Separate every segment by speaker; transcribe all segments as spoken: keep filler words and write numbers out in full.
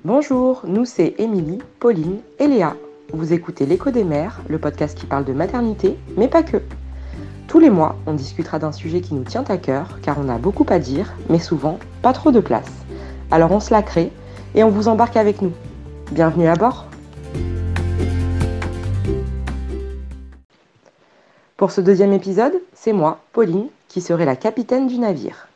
Speaker 1: Bonjour, nous c'est Émilie, Pauline et Léa. Vous écoutez L'écho des mères, le podcast qui parle de maternité, mais pas que. Tous les mois, on discutera d'un sujet qui nous tient à cœur, car on a beaucoup à dire, mais souvent pas trop de place. Alors on se la crée et on vous embarque avec nous. Bienvenue à bord. Pour ce deuxième épisode, c'est moi, Pauline, qui serai la capitaine du navire.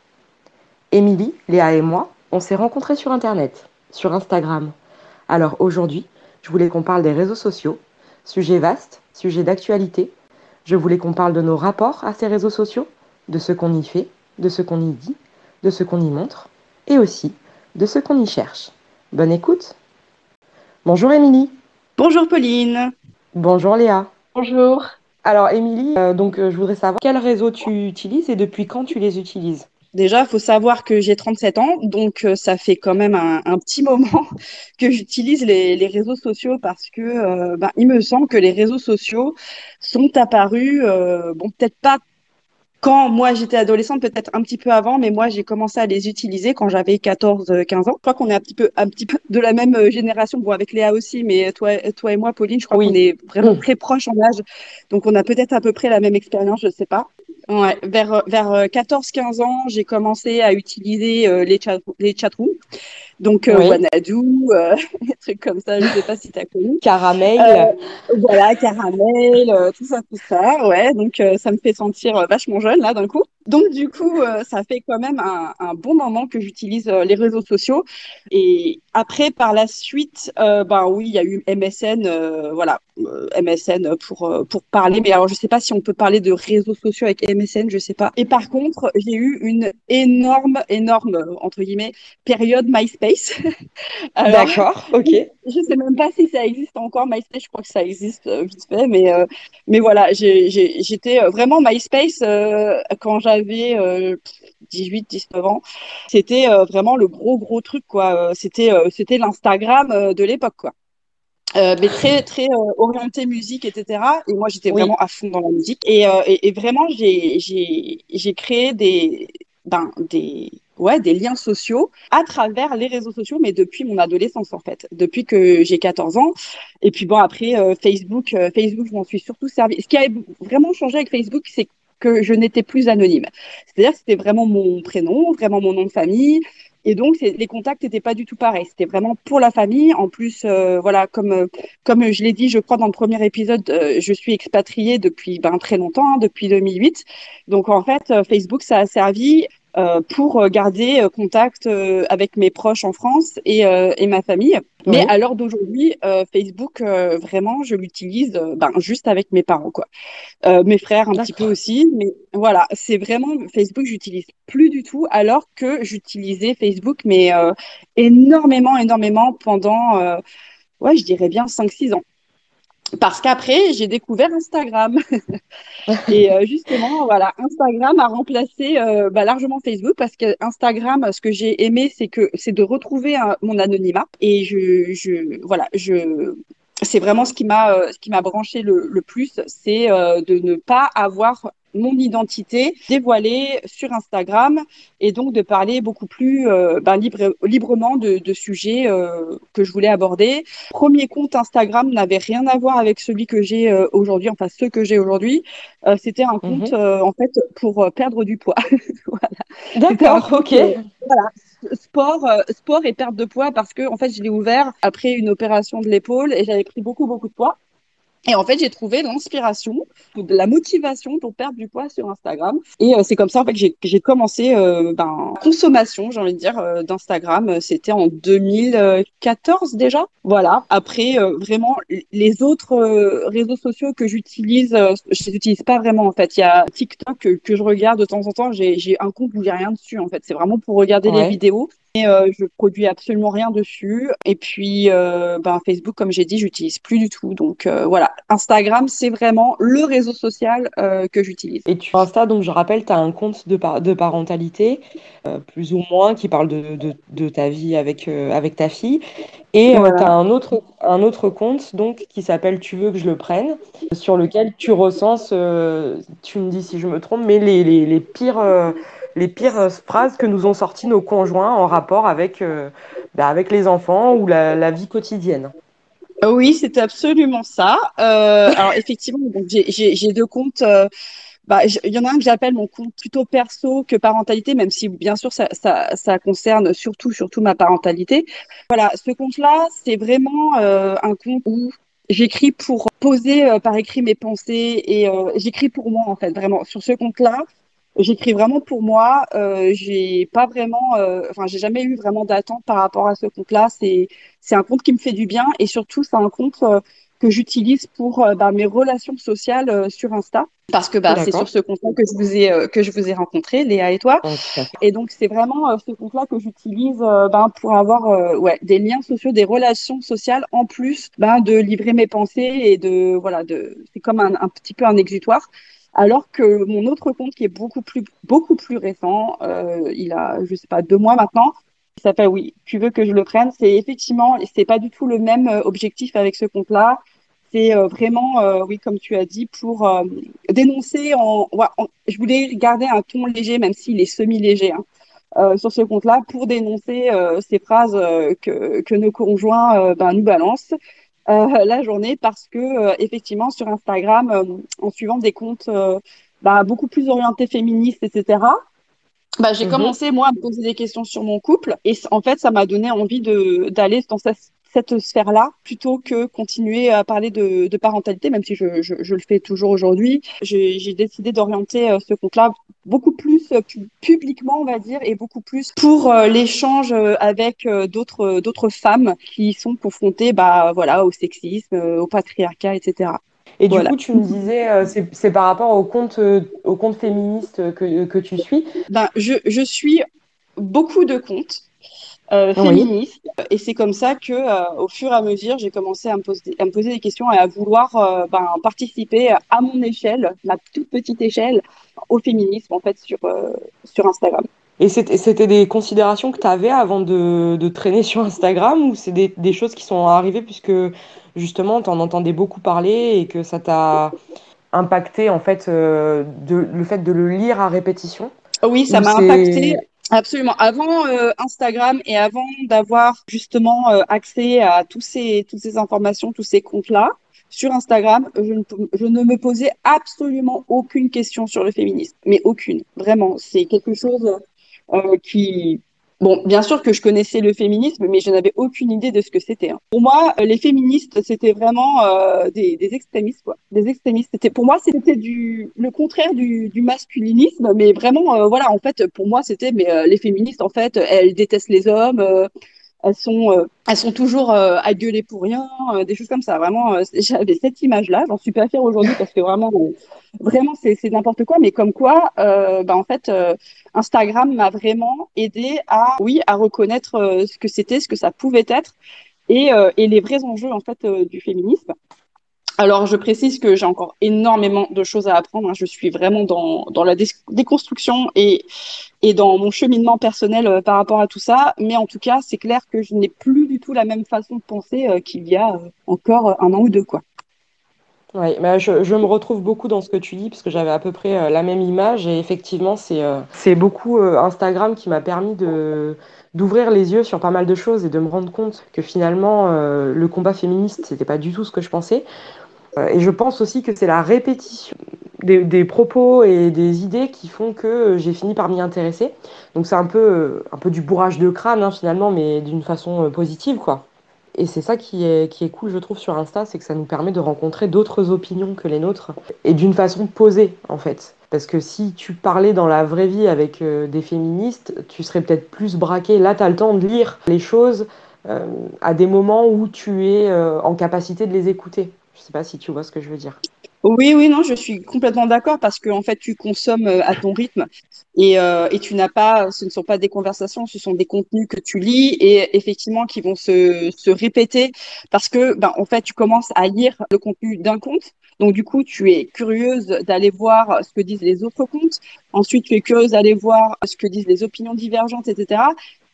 Speaker 1: Émilie, Léa et moi, on s'est rencontrés sur Internet, sur Instagram. Alors aujourd'hui, je voulais qu'on parle des réseaux sociaux, sujet vaste, sujet d'actualité. Je voulais qu'on parle de nos rapports à ces réseaux sociaux, de ce qu'on y fait, de ce qu'on y dit, de ce qu'on y montre, et aussi de ce qu'on y cherche. Bonne écoute. Bonjour Émilie.
Speaker 2: Bonjour Pauline.
Speaker 1: Bonjour Léa.
Speaker 3: Bonjour.
Speaker 1: Alors Émilie, euh, donc euh, je voudrais savoir quels réseaux tu utilises et depuis quand tu les utilises.
Speaker 2: Déjà, il faut savoir que j'ai trente-sept ans, donc euh, ça fait quand même un, un petit moment que j'utilise les, les réseaux sociaux parce que euh, ben, il me semble que les réseaux sociaux sont apparus, euh, bon, peut-être pas quand moi j'étais adolescente, peut-être un petit peu avant, mais moi j'ai commencé à les utiliser quand j'avais quatorze quinze ans. Je crois qu'on est un petit peu, un petit peu de la même euh, génération, bon avec Léa aussi, mais toi, toi et moi, Pauline, je crois qu'on
Speaker 1: Oui.
Speaker 2: est vraiment
Speaker 1: Mmh.
Speaker 2: très proches en âge, donc on a peut-être à peu près la même expérience, je sais pas. Ouais, vers, vers quatorze quinze ans, j'ai commencé à utiliser euh, les, chat, les chatrooms, donc euh,
Speaker 1: Oui.
Speaker 2: Wanadu, euh, des trucs comme ça, je sais pas si tu as connu.
Speaker 1: Caramel.
Speaker 2: Euh, voilà, caramel, euh, tout ça, tout ça, ouais. Donc, euh, ça me fait sentir euh, vachement jeune, là, d'un coup. Donc, du coup, euh, ça fait quand même un, un bon moment que j'utilise euh, les réseaux sociaux. Et après, par la suite, euh, ben oui, il y a eu M S N, euh, voilà, euh, M S N pour, euh, pour parler. Mais alors, je sais pas si on peut parler de réseaux sociaux avec M S N, je sais pas. Et par contre, j'ai eu une énorme, énorme, entre guillemets, période MySpace. Alors,
Speaker 1: D'accord, ok.
Speaker 2: je sais même pas si ça existe encore, MySpace, je crois que ça existe euh, vite fait, mais, euh, mais voilà, j'ai, j'ai, j'étais euh, vraiment MySpace euh, quand j'avais euh, dix-huit dix-neuf ans. C'était euh, vraiment le gros, gros truc, quoi. Euh, C'était, euh, c'était l'Instagram euh, de l'époque, quoi. Euh, mais très, très euh, orienté musique, et cetera. Et moi, j'étais vraiment
Speaker 1: Oui.
Speaker 2: à fond dans la musique. Et, euh, et, et vraiment, j'ai, j'ai, j'ai créé des, ben, des, ouais, des liens sociaux à travers les réseaux sociaux, mais depuis mon adolescence, en fait. Depuis que j'ai quatorze ans. Et puis bon, après, euh, Facebook, euh, Facebook, je m'en suis surtout servi. Ce qui a vraiment changé avec Facebook, c'est que je n'étais plus anonyme. C'est-à-dire que c'était vraiment mon prénom, vraiment mon nom de famille. Et donc, c'est, les contacts n'étaient pas du tout pareils. C'était vraiment pour la famille. En plus, euh, voilà, comme, euh, comme je l'ai dit, je crois, dans le premier épisode, euh, je suis expatriée depuis ben, très longtemps, hein, depuis deux mille huit. Donc, en fait, euh, Facebook, ça a servi euh, pour garder euh, contact euh, avec mes proches en France et, euh, et ma famille. Mais
Speaker 1: Oui.
Speaker 2: à l'heure d'aujourd'hui, euh, Facebook, euh, vraiment, je l'utilise euh, ben, juste avec mes parents, quoi. Euh, mes frères un petit peu
Speaker 1: D'accord.
Speaker 2: aussi, mais voilà, c'est vraiment Facebook, j'utilise plus du tout, alors que j'utilisais Facebook, mais euh, énormément, énormément pendant, euh, ouais, je dirais bien cinq six ans. Parce qu'après, j'ai découvert Instagram. Et euh, justement, voilà, Instagram a remplacé euh, bah, largement Facebook parce que Instagram, ce que j'ai aimé, c'est que c'est de retrouver un- mon anonymat. Et je, je voilà, je, c'est vraiment ce qui m'a, euh, ce qui m'a branché le, le plus, c'est euh, de ne pas avoir mon identité dévoilée sur Instagram et donc de parler beaucoup plus euh, ben, libre, librement de, de sujets euh, que je voulais aborder. Premier compte Instagram n'avait rien à voir avec celui que j'ai euh, aujourd'hui, enfin ceux que j'ai aujourd'hui. Euh, c'était un compte
Speaker 1: Mhm.
Speaker 2: euh, en fait pour euh, perdre du poids. Voilà. C'était un
Speaker 1: D'accord,
Speaker 2: compte
Speaker 1: ok.
Speaker 2: euh, voilà, sport, euh, sport et perte de poids parce que en fait je l'ai ouvert après une opération de l'épaule et j'avais pris beaucoup beaucoup de poids. Et en fait, j'ai trouvé l'inspiration, de la motivation pour perdre du poids sur Instagram. Et euh, c'est comme ça en fait que j'ai j'ai commencé euh, ben consommation, j'ai envie de dire, euh, d'Instagram. C'était en deux mille quatorze déjà. Voilà. Après, euh, vraiment, les autres euh, réseaux sociaux que j'utilise, euh, je les utilise pas vraiment en fait. Il y a TikTok que, que je regarde de temps en temps. J'ai j'ai un compte où j'ai rien dessus en fait. C'est vraiment pour regarder les
Speaker 1: Ouais.
Speaker 2: vidéos. Et euh, je produis absolument rien dessus. Et puis, euh, ben, Facebook, comme j'ai dit, j'utilise plus du tout. Donc euh, voilà, Instagram, c'est vraiment le réseau social euh, que j'utilise.
Speaker 1: Et tu Insta, donc je rappelle, tu as un compte de, par- de parentalité, euh, plus ou moins, qui parle de, de, de ta vie avec, euh, avec ta fille. Et tu as
Speaker 2: Voilà.
Speaker 1: un autre, un autre compte donc, qui s'appelle Tu veux que je le prenne, sur lequel tu recenses, euh, tu me dis si je me trompe, mais les, les, les pires, euh, les pires phrases que nous ont sorties nos conjoints en rapport avec, euh, bah, avec les enfants ou la, la vie quotidienne.
Speaker 2: Oui, c'est absolument ça. Euh, alors effectivement, donc j'ai j'ai j'ai deux comptes. Euh, bah, j- il y en a un que j'appelle mon compte plutôt perso que parentalité, même si bien sûr ça ça ça concerne surtout surtout ma parentalité. Voilà, ce compte-là, c'est vraiment euh, un compte où j'écris pour poser euh, par écrit mes pensées et euh, j'écris pour moi en fait vraiment sur ce compte-là. J'écris vraiment pour moi. Euh, j'ai pas vraiment, euh, enfin, j'ai jamais eu vraiment d'attente par rapport à ce compte-là. C'est, c'est un compte qui me fait du bien et surtout, c'est un compte euh, que j'utilise pour euh, bah, mes relations sociales euh, sur Insta. Parce que bah, c'est sur
Speaker 1: D'accord.
Speaker 2: ce compte-là que je vous ai euh, que je vous ai rencontré, Léa et toi.
Speaker 1: Ouais, tout à fait.
Speaker 2: Et donc, c'est vraiment euh, ce compte-là que j'utilise euh, ben, pour avoir euh, ouais, des liens sociaux, des relations sociales, en plus ben, de livrer mes pensées et de, voilà, de, c'est comme un, un petit peu un exutoire. Alors que mon autre compte, qui est beaucoup plus, beaucoup plus récent, euh, il a, je sais pas, deux mois maintenant, il s'appelle, oui, tu veux que je le prenne, c'est effectivement, c'est pas du tout le même euh, objectif avec ce compte-là. C'est euh, vraiment, euh, oui, comme tu as dit, pour euh, dénoncer en, ouais, en- je voulais garder un ton léger, même s'il est semi-léger, hein, euh, sur ce compte-là, pour dénoncer euh, ces phrases euh, que, que nos conjoints euh, ben, nous balancent euh, la journée, parce que euh, effectivement sur Instagram, euh, en suivant des comptes euh, bah, beaucoup plus orientés féministes, et cetera. Bah, j'ai
Speaker 1: Mhm.
Speaker 2: commencé moi à me poser des questions sur mon couple et c- en fait ça m'a donné envie de d'aller dans cette, cette sphère-là plutôt que continuer à parler de, de parentalité, même si je, je, je le fais toujours aujourd'hui. J'ai j'ai décidé d'orienter euh, ce compte-là beaucoup plus euh, pu- publiquement, on va dire, et beaucoup plus pour euh, l'échange euh, avec euh, d'autres d'autres femmes qui sont confrontées bah voilà au sexisme, euh, au patriarcat, et cetera.
Speaker 1: Et du
Speaker 2: Voilà.
Speaker 1: coup, tu me disais, euh, c'est, c'est par rapport au compte, euh, au compte féministe que, que tu suis.
Speaker 2: Ben je je suis beaucoup de comptes euh,
Speaker 1: Oui.
Speaker 2: féministe. Et c'est comme ça que, euh, au fur et à mesure, j'ai commencé à me poser, à me poser des questions et à vouloir euh, ben, participer à mon échelle, ma toute petite échelle, au féminisme en fait sur euh, sur Instagram.
Speaker 1: Et c'était c'était des considérations que tu avais avant de, de traîner sur Instagram ou c'est des, des choses qui sont arrivées puisque justement tu en entendais beaucoup parler et que ça t'a impacté en fait euh, de, le fait de le lire à répétition?
Speaker 2: Oui, ça
Speaker 1: Ou
Speaker 2: m'a
Speaker 1: c'est...
Speaker 2: impacté absolument. Avant euh, Instagram et avant d'avoir justement euh, accès à tous ces toutes ces informations, tous ces comptes-là. Sur Instagram, je ne, je ne me posais absolument aucune question sur le féminisme, mais aucune, vraiment. C'est quelque chose euh, qui... Bon, bien sûr que je connaissais le féminisme, mais je n'avais aucune idée de ce que c'était, hein. Pour moi, euh, les féministes, c'était vraiment euh, des, des extrémistes, quoi. Des extrémistes. C'était, pour moi, c'était du, le contraire du, du masculinisme, mais vraiment, euh, voilà, en fait, pour moi, c'était, mais euh, les féministes, en fait, elles détestent les hommes, euh, elles sont, euh, elles sont toujours euh, à gueuler pour rien, euh, des choses comme ça. Vraiment, euh, j'avais cette image-là. J'en suis pas fière aujourd'hui parce que vraiment, euh, vraiment, c'est, c'est n'importe quoi. Mais comme quoi, euh, bah, en fait, euh, Instagram m'a vraiment aidé à, oui, à reconnaître euh, ce que c'était, ce que ça pouvait être et, euh, et les vrais enjeux en fait euh, du féminisme. Alors, je précise que j'ai encore énormément de choses à apprendre, hein. Je suis vraiment dans, dans la dé- déconstruction et, et dans mon cheminement personnel euh, par rapport à tout ça. Mais en tout cas, c'est clair que je n'ai plus du tout la même façon de penser euh, qu'il y a euh, encore un an ou deux, quoi.
Speaker 1: Ouais, bah, je, je me retrouve beaucoup dans ce que tu dis parce que j'avais à peu près euh, la même image et effectivement c'est euh, c'est beaucoup euh, Instagram qui m'a permis de d'ouvrir les yeux sur pas mal de choses et de me rendre compte que finalement euh, le combat féministe c'était pas du tout ce que je pensais. Euh, et je pense aussi que c'est la répétition des, des propos et des idées qui font que euh, j'ai fini par m'y intéresser. Donc c'est un peu euh, un peu du bourrage de crâne hein, finalement mais d'une façon euh, positive quoi. Et c'est ça qui est, qui est cool, je trouve, sur Insta, c'est que ça nous permet de rencontrer d'autres opinions que les nôtres et d'une façon posée, en fait. Parce que si tu parlais dans la vraie vie avec euh, des féministes, tu serais peut-être plus braqué. Là, tu as le temps de lire les choses euh, à des moments où tu es euh, en capacité de les écouter. Je sais pas si tu vois ce que je veux dire.
Speaker 2: Oui, oui, non, je suis complètement d'accord parce que en fait, tu consommes euh, à ton rythme et, euh, et tu n'as pas, ce ne sont pas des conversations, ce sont des contenus que tu lis et effectivement qui vont se, se répéter parce que, ben, en fait, tu commences à lire le contenu d'un compte. Donc, du coup, tu es curieuse d'aller voir ce que disent les autres comptes. Ensuite, tu es curieuse d'aller voir ce que disent les opinions divergentes, et cetera.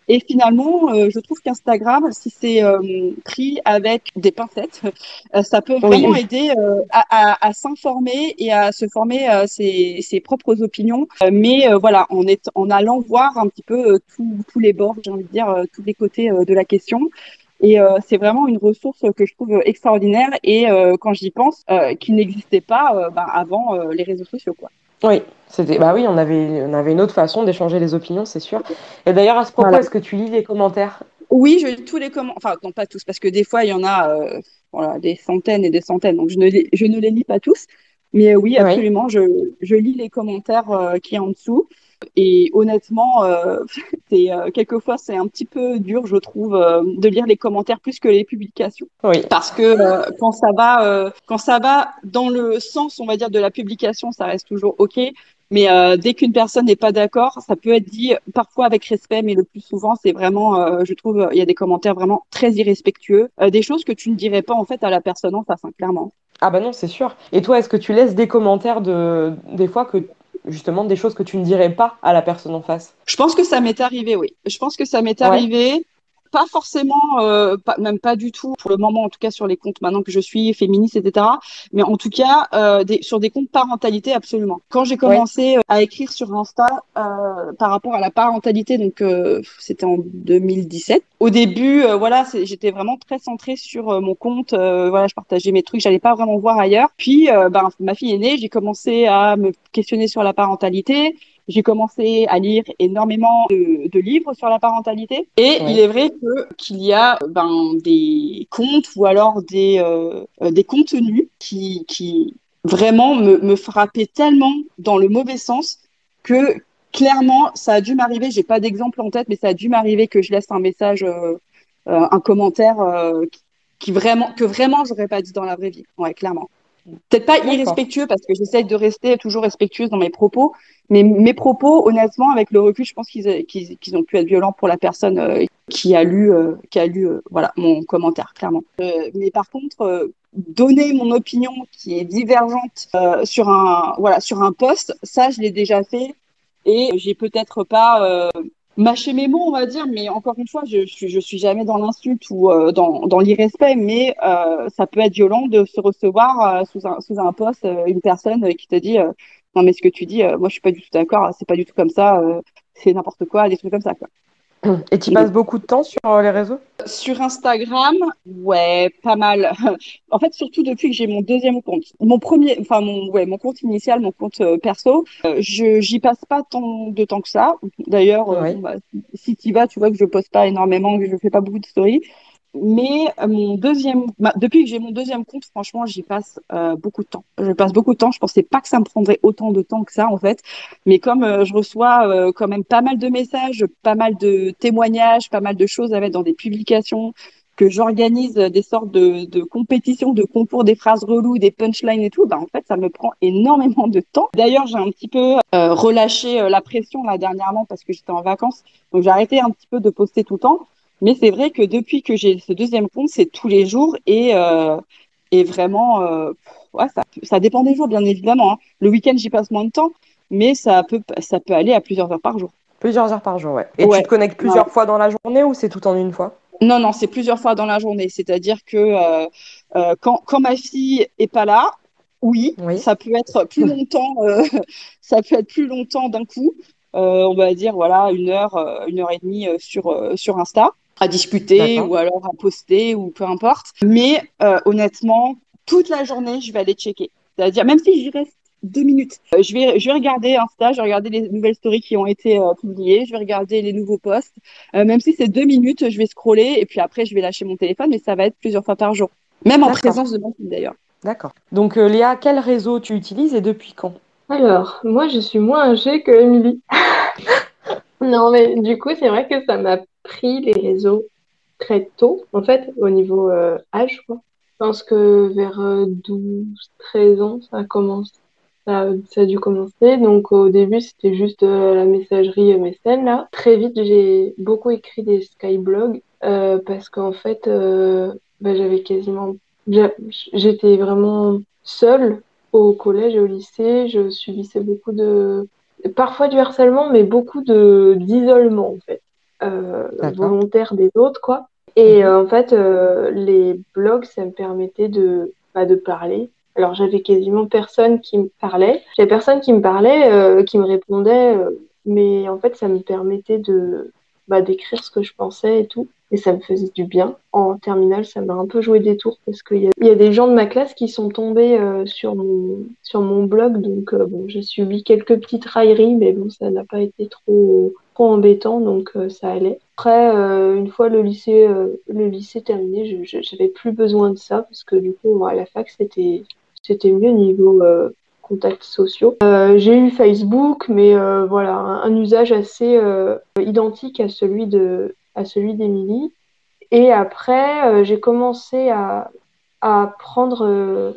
Speaker 2: Et finalement, euh, je trouve qu'Instagram, si c'est euh, pris avec des pincettes, euh, ça peut vraiment
Speaker 1: Oui,
Speaker 2: aider euh, à, à, à s'informer et à se former euh, ses, ses propres opinions. Euh, mais euh, voilà, en, est, en allant voir un petit peu euh, tous tous les bords, j'ai envie de dire, euh, tous les côtés euh, de la question. Et euh, c'est vraiment une ressource que je trouve extraordinaire et euh, quand j'y pense, euh, qui n'existait pas euh, ben, avant euh, les réseaux sociaux, quoi.
Speaker 1: oui. C'était, bah oui, on avait, on avait une autre façon d'échanger les opinions, c'est sûr. Et d'ailleurs, à ce propos,
Speaker 2: Voilà.
Speaker 1: est-ce que tu lis les commentaires?
Speaker 2: Oui, je lis tous les commentaires, enfin non pas tous, parce que des fois il y en a euh, voilà, des centaines et des centaines, donc je ne les, je ne les lis pas tous. Mais euh, oui,
Speaker 1: Oui,
Speaker 2: absolument, je, je lis les commentaires euh, qui y a en dessous. Et honnêtement, euh, c'est euh, quelquefois c'est un petit peu dur, je trouve, euh, de lire les commentaires plus que les publications.
Speaker 1: oui.
Speaker 2: Parce que euh, quand ça va, euh, quand ça va dans le sens, on va dire, de la publication, ça reste toujours OK. Mais euh, dès qu'une personne n'est pas d'accord, ça peut être dit parfois avec respect, mais le plus souvent, c'est vraiment, euh, je trouve, il y a des commentaires vraiment très irrespectueux, euh, des choses que tu ne dirais pas en fait à la personne en face, hein, clairement.
Speaker 1: Ah bah non, c'est sûr. Et toi, est-ce que tu laisses des commentaires de des fois que justement des choses que tu ne dirais pas à la personne en face?
Speaker 2: Je pense que ça m'est arrivé, oui. Je pense que ça m'est
Speaker 1: Ouais,
Speaker 2: arrivé. Pas forcément, euh, pas, même pas du tout, pour le moment, en tout cas sur les comptes maintenant que je suis féministe, et cetera. Mais en tout cas, euh, des, sur des comptes parentalité, absolument. Quand j'ai
Speaker 1: ouais,
Speaker 2: commencé euh, à écrire sur Insta euh, par rapport à la parentalité, donc euh, c'était en deux mille dix-sept. Au début, euh, voilà, c'est- j'étais vraiment très centrée sur euh, mon compte. Euh, voilà, je partageais mes trucs, j'allais pas vraiment voir ailleurs. Puis, euh, ben, ma fille est née, j'ai commencé à me questionner sur la parentalité. J'ai commencé à lire énormément de, de livres sur la parentalité. Et il
Speaker 1: ouais.
Speaker 2: est vrai que qu'il y a ben, des comptes ou alors des, euh, euh, des contenus qui, qui vraiment me, me frappaient tellement dans le mauvais sens que clairement, ça a dû m'arriver. J'ai pas d'exemple en tête, mais ça a dû m'arriver que je laisse un message, euh, euh, un commentaire euh, qui, qui vraiment, que vraiment j'aurais pas dit dans la vraie vie. Ouais, clairement. Peut-être pas
Speaker 1: D'accord.
Speaker 2: irrespectueux parce que j'essaie de rester toujours respectueuse dans mes propos, mais mes propos, honnêtement, avec le recul, je pense qu'ils qu'ils, qu'ils ont pu être violents pour la personne euh, qui a lu, euh, qui a lu euh, voilà, mon commentaire, clairement. Euh, mais par contre, euh, donner mon opinion qui est divergente euh, sur un, voilà, sur un post, ça, je l'ai déjà fait et j'ai peut-être pas euh, mâché mes mots, on va dire, mais encore une fois, je, je, je suis jamais dans l'insulte ou euh, dans, dans l'irrespect, mais euh, ça peut être violent de se recevoir euh, sous un, sous un post euh, une personne euh, qui te dit euh, non mais ce que tu dis, euh, moi je suis pas du tout d'accord, c'est pas du tout comme ça, euh, c'est n'importe quoi, des trucs comme ça quoi.
Speaker 1: Et tu passes beaucoup de temps sur euh, les réseaux?
Speaker 2: Sur Instagram, ouais, pas mal. En fait, surtout depuis que j'ai mon deuxième compte. Mon premier, enfin mon, ouais, mon compte initial, mon compte euh, perso, euh, je j'y passe pas tant de temps que ça. D'ailleurs, euh,
Speaker 1: Oui.
Speaker 2: bon, bah, si tu vas, tu vois que je poste pas énormément, que je fais pas beaucoup de stories. Mais euh, mon deuxième, bah, depuis que j'ai mon deuxième compte, franchement, j'y passe euh, beaucoup de temps. Je passe beaucoup de temps. Je pensais pas que ça me prendrait autant de temps que ça, en fait. Mais comme euh, je reçois euh, quand même pas mal de messages, pas mal de témoignages, pas mal de choses à mettre dans des publications, que j'organise des sortes de, de compétitions, de concours, des phrases reloues, des punchlines et tout, bah en fait, ça me prend énormément de temps. D'ailleurs, j'ai un petit peu euh, relâché euh, la pression là dernièrement parce que j'étais en vacances, donc j'ai arrêté un petit peu de poster tout le temps. Mais c'est vrai que depuis que j'ai ce deuxième compte, c'est tous les jours et, euh, et vraiment, euh, ouais, ça, ça dépend des jours, bien évidemment, hein. Le week-end, j'y passe moins de temps, mais ça peut, ça peut aller à plusieurs heures par jour.
Speaker 1: Plusieurs heures par jour, ouais. Et tu
Speaker 2: Ouais.
Speaker 1: te connectes
Speaker 2: Ouais, ouais.
Speaker 1: plusieurs fois dans la journée ou c'est tout en une fois?
Speaker 2: Non, non, c'est plusieurs fois dans la journée. C'est-à-dire que euh, euh, quand, quand ma fille est pas là, oui,
Speaker 1: Oui.
Speaker 2: ça peut être plus longtemps, euh, ça peut être plus longtemps d'un coup. Euh, on va dire voilà une heure, euh, une heure et demie euh, sur euh, sur Insta à discuter
Speaker 1: D'accord.
Speaker 2: ou alors à poster ou peu importe. Mais euh, honnêtement, toute la journée, je vais aller checker. C'est-à-dire même si j'y reste deux minutes, euh, je vais je vais regarder Insta, je vais regarder les nouvelles stories qui ont été euh, publiées, je vais regarder les nouveaux posts. Euh, même si c'est deux minutes, je vais scroller et puis après, je vais lâcher mon téléphone, mais ça va être plusieurs fois par jour. Même en
Speaker 1: D'accord.
Speaker 2: présence de ma fille, d'ailleurs.
Speaker 1: D'accord. Donc, euh, Léa, quel réseau tu utilises et depuis quand?
Speaker 3: Alors, moi, je suis moins âgée que Émilie. Non, mais du coup, c'est vrai que ça m'a pris les réseaux très tôt, en fait, au niveau euh, âge, quoi. Je pense que vers euh, douze, treize ans, ça commence, ça, ça a dû commencer. Donc, au début, c'était juste euh, la messagerie M S N, là. Très vite, j'ai beaucoup écrit des skyblogs euh, parce qu'en fait, euh, bah, j'avais quasiment... j'a- J'étais vraiment seule au collège et au lycée. Je subissais beaucoup de... Parfois du harcèlement, mais beaucoup de d'isolement, en fait. euh,
Speaker 1: D'accord.
Speaker 3: volontaire des autres, quoi. Et
Speaker 1: Mhm.
Speaker 3: euh, en fait, euh, les blogs, ça me permettait de, bah, de parler. Alors, j'avais quasiment personne qui me parlait. J'avais personne qui me parlait, euh, qui me répondait, euh, mais en fait, ça me permettait de, bah, d'écrire ce que je pensais et tout. Et ça me faisait du bien. En terminale, ça m'a un peu joué des tours parce qu'il y a, il y a des gens de ma classe qui sont tombés euh, sur mon, sur mon blog. Donc, euh, bon, j'ai subi quelques petites railleries, mais bon, ça n'a pas été trop, trop embêtant, donc euh, ça allait. Après, euh, une fois le lycée, euh, le lycée terminé, je, je- j'avais plus besoin de ça parce que du coup, moi, à la fac, c'était, c'était mieux niveau euh, contacts sociaux. Euh, j'ai eu Facebook, mais euh, voilà, un, un usage assez euh, identique à celui de, à celui d'Émilie. Et après, euh, j'ai commencé à, à prendre euh,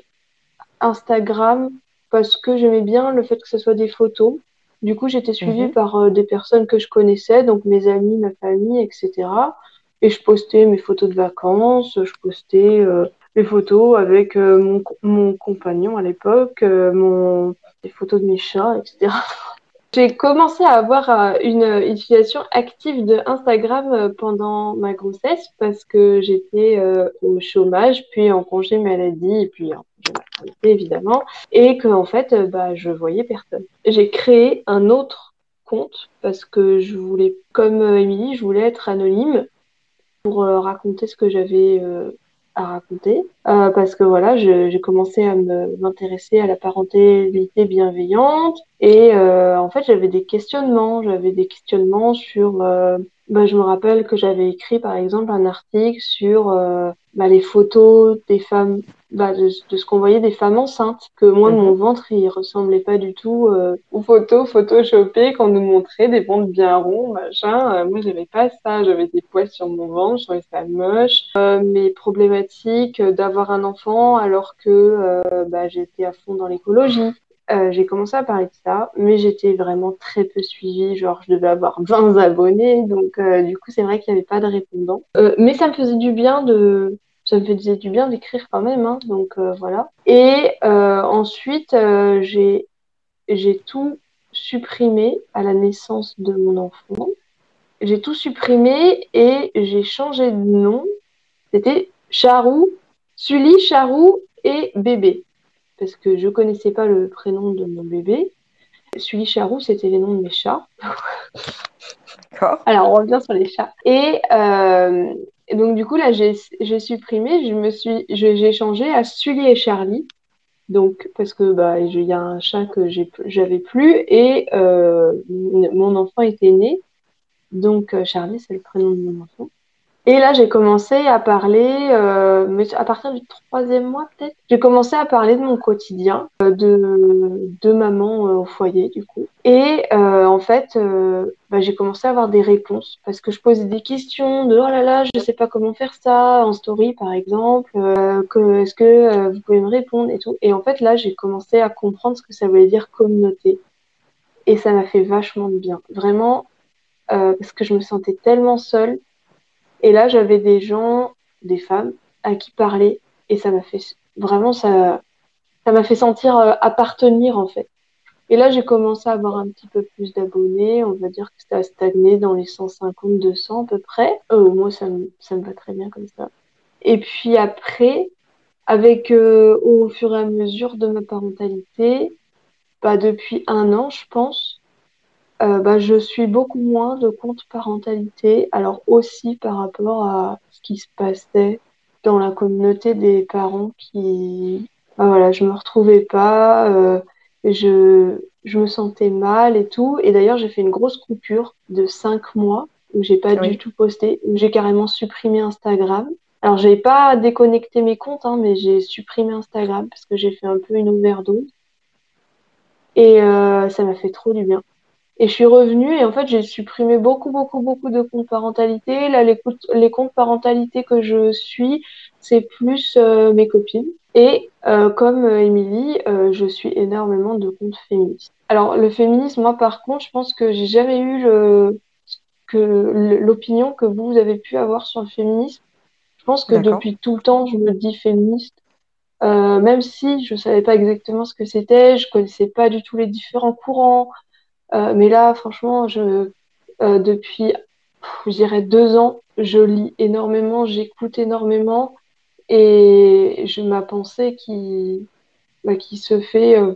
Speaker 3: Instagram parce que j'aimais bien le fait que ce soit des photos. Du coup, j'étais suivie
Speaker 1: Mhm.
Speaker 3: par euh, des personnes que je connaissais, donc mes amis, ma famille, et cetera. Et je postais mes photos de vacances, je postais euh, mes photos avec euh, mon, co- mon compagnon à l'époque, euh, mon, des photos de mes chats, et cetera. J'ai commencé à avoir euh, une euh, utilisation active de Instagram euh, pendant ma grossesse parce que j'étais euh, au chômage, puis en congé maladie, et puis en congé maternité évidemment, et que en fait, euh, bah, je voyais personne. J'ai créé un autre compte parce que je voulais, comme euh, Émilie, je voulais être anonyme pour euh, raconter ce que j'avais euh, à raconter. Euh, parce que voilà, je- j'ai commencé à me m'intéresser à la parentalité bienveillante et euh, en fait, j'avais des questionnements. J'avais des questionnements sur. Euh, bah, je me rappelle que j'avais écrit par exemple un article sur euh, bah, les photos des femmes. Bah, de, de ce qu'on voyait des femmes enceintes, que moi, mon
Speaker 1: Mhm.
Speaker 3: ventre, il ressemblait pas du tout euh, aux photos photoshopées qu'on nous montrait, des ventres bien ronds, machin. Euh, moi, j'avais pas ça, j'avais des poils sur mon ventre, je trouvais ça moche. Euh, mes problématiques euh, d'avoir un enfant alors que euh, bah, j'étais à fond dans l'écologie. Euh, j'ai commencé à parler de ça, mais j'étais vraiment très peu suivie, genre je devais avoir vingt abonnés, donc euh, du coup c'est vrai qu'il n'y avait pas de répondants. Euh, mais ça me faisait du bien de ça me faisait du bien d'écrire quand même, hein, donc euh, voilà. Et euh, ensuite, euh, j'ai j'ai tout supprimé à la naissance de mon enfant. J'ai tout supprimé et j'ai changé de nom. C'était Charou, Sully, Charou et bébé. Parce que je connaissais pas le prénom de mon bébé. Sully, Charou, c'était les noms de mes chats.
Speaker 1: D'accord.
Speaker 3: Alors, on revient sur les chats. Et euh, donc, du coup, là, j'ai j'ai supprimé, je me suis, je- j'ai changé à Sully et Charlie. Donc, parce que bah, il y a un chat que j'ai, j'avais plus et euh, mon enfant était né. Donc, euh, Charlie, c'est le prénom de mon enfant. Et là, j'ai commencé à parler, euh, mais à partir du troisième mois peut-être, j'ai commencé à parler de mon quotidien, euh, de, de maman euh, au foyer du coup. Et euh, en fait, euh, bah, j'ai commencé à avoir des réponses parce que je posais des questions de oh là là, je sais pas comment faire ça en story par exemple, euh, que est-ce que euh, vous pouvez me répondre et tout. Et en fait là, j'ai commencé à comprendre ce que ça voulait dire communauté et ça m'a fait vachement de bien, vraiment, euh, parce que je me sentais tellement seule. Et là, j'avais des gens, des femmes à qui parler et ça m'a fait vraiment ça, ça m'a fait sentir euh, appartenir en fait. Et là, j'ai commencé à avoir un petit peu plus d'abonnés. On va dire que ça a stagné dans les cent cinquante, deux cents à peu près. Euh, moi, ça me, ça me va très bien comme ça. Et puis après, avec euh, au fur et à mesure de ma parentalité, bah, depuis un an, je pense, euh, bah, je suis beaucoup moins de compte parentalité. Alors aussi par rapport à ce qui se passait dans la communauté des parents qui, bah, voilà, je me retrouvais pas, euh, je, je me sentais mal et tout. Et d'ailleurs, j'ai fait une grosse coupure de cinq mois où j'ai pas du
Speaker 1: Oui.
Speaker 3: tout posté, où j'ai carrément supprimé Instagram. Alors, j'ai pas déconnecté mes comptes, hein, mais j'ai supprimé Instagram parce que j'ai fait un peu une overdose. Et euh, ça m'a fait trop du bien. Et je suis revenue et en fait, j'ai supprimé beaucoup, beaucoup, beaucoup de comptes parentalité. Là, les, comptes- les comptes parentalité que je suis, c'est plus euh, mes copines. Et euh, comme euh, Émilie, euh, je suis énormément de comptes féministes. Alors, le féminisme, moi, par contre, je pense que j'ai jamais eu le, que, le- l'opinion que vous, vous avez pu avoir sur le féminisme. Je pense que
Speaker 1: D'accord.
Speaker 3: depuis tout le temps, je me dis féministe. Euh, même si je savais pas exactement ce que c'était, je connaissais pas du tout les différents courants. Euh, mais là, franchement, je, euh, depuis je dirais deux ans, je lis énormément, j'écoute énormément et je ma pensée qui, bah, qui se fait euh,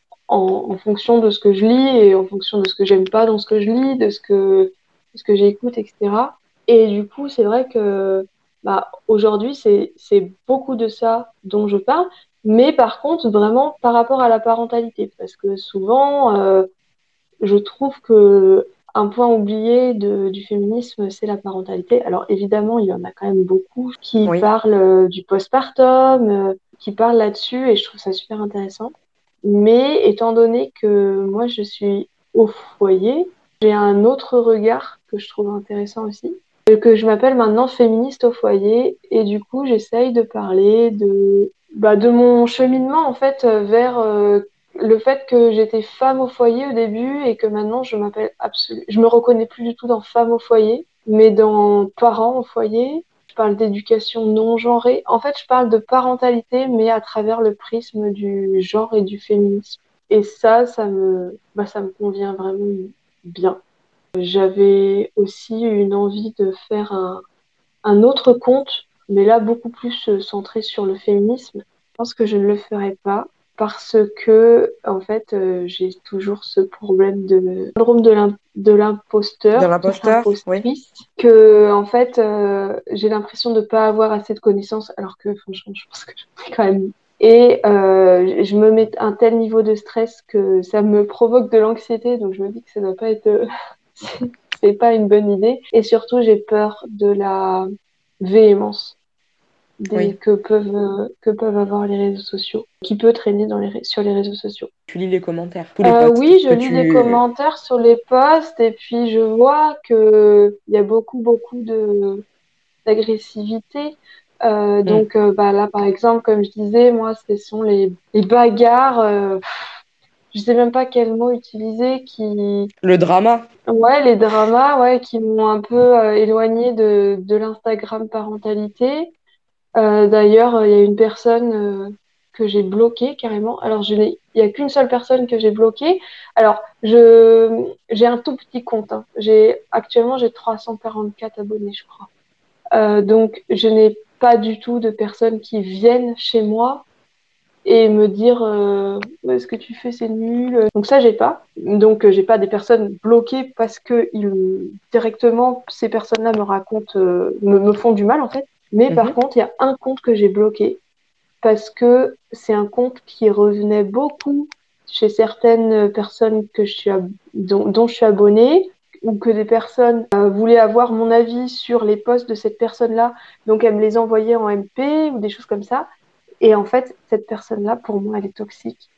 Speaker 3: en, en fonction de ce que je lis et en fonction de ce que j'aime pas dans ce que je lis, de ce que, de ce que j'écoute, et cetera. Et du coup, c'est vrai que bah, aujourd'hui, c'est, c'est beaucoup de ça dont je parle, mais par contre, vraiment par rapport à la parentalité, parce que souvent, euh, je trouve que un point oublié de, du féminisme, c'est la parentalité. Alors évidemment, il y en a quand même beaucoup qui
Speaker 1: Oui,
Speaker 3: parlent euh, du postpartum, euh, qui parlent là-dessus, et je trouve ça super intéressant. Mais étant donné que moi, je suis au foyer, j'ai un autre regard que je trouve intéressant aussi, euh, que je m'appelle maintenant féministe au foyer, et du coup, j'essaye de parler de, bah, de mon cheminement en fait euh, vers euh, le fait que j'étais femme au foyer au début et que maintenant je m'appelle absolument, je me reconnais plus du tout dans femme au foyer, mais dans parent au foyer. Je parle d'éducation non genrée. En fait, je parle de parentalité, mais à travers le prisme du genre et du féminisme. Et ça, ça me, bah, ça me convient vraiment bien. J'avais aussi une envie de faire un, un autre compte, mais là beaucoup plus euh, centré sur le féminisme. Je pense que je ne le ferai pas parce que, en fait, euh, j'ai toujours ce problème de syndrome de l'im- de
Speaker 1: de
Speaker 3: l'imposteur, de
Speaker 1: l'imposteur, oui.
Speaker 3: l'impostrice, que, en fait, euh, j'ai l'impression de ne pas avoir assez de connaissances, alors que, franchement, je pense que je quand même. Et euh, je me mets un tel niveau de stress que ça me provoque de l'anxiété, donc je me dis que ça ne doit pas être, c'est pas une bonne idée. Et surtout, j'ai peur de la véhémence des,
Speaker 1: Oui.
Speaker 3: que peuvent, euh, que peuvent avoir les réseaux sociaux, qui peut traîner dans les, ré- sur les réseaux sociaux.
Speaker 1: Tu lis les commentaires, tous les
Speaker 3: Euh,
Speaker 1: posts
Speaker 3: oui, je
Speaker 1: que
Speaker 3: lis les
Speaker 1: tu...
Speaker 3: commentaires sur les posts et puis je vois que il y a beaucoup, beaucoup de d'agressivité. Euh,
Speaker 1: Hmm.
Speaker 3: donc euh, bah, là, par exemple, comme je disais, moi, ce sont les, les bagarres. Euh, je sais même pas quel mot utiliser qui,
Speaker 1: Le drama.
Speaker 3: ouais, les dramas, ouais, qui m'ont un peu euh, éloignée de, de l'Instagram parentalité. Euh, d'ailleurs, euh, il y a une personne euh, que j'ai bloquée carrément. Alors, je n'ai, il y a qu'une seule personne que j'ai bloquée. Alors, je, j'ai un tout petit compte, hein. J'ai, actuellement, j'ai trois cent quarante-quatre abonnés, je crois. Euh, donc, je n'ai pas du tout de personnes qui viennent chez moi et me dire euh, ouais, ce que tu fais c'est nul. Donc ça j'ai pas. Donc euh, j'ai pas des personnes bloquées parce que ils, directement ces personnes-là me racontent euh, me, me font du mal en fait. Mais par
Speaker 1: Mhm.
Speaker 3: contre il y a un compte que j'ai bloqué parce que c'est un compte qui revenait beaucoup chez certaines personnes que je suis ab- dont, dont je suis abonnée ou que des personnes euh, voulaient avoir mon avis sur les posts de cette personne-là, donc elles me les envoyaient en M P ou des choses comme ça. Et en fait, cette personne-là, pour moi, elle est toxique.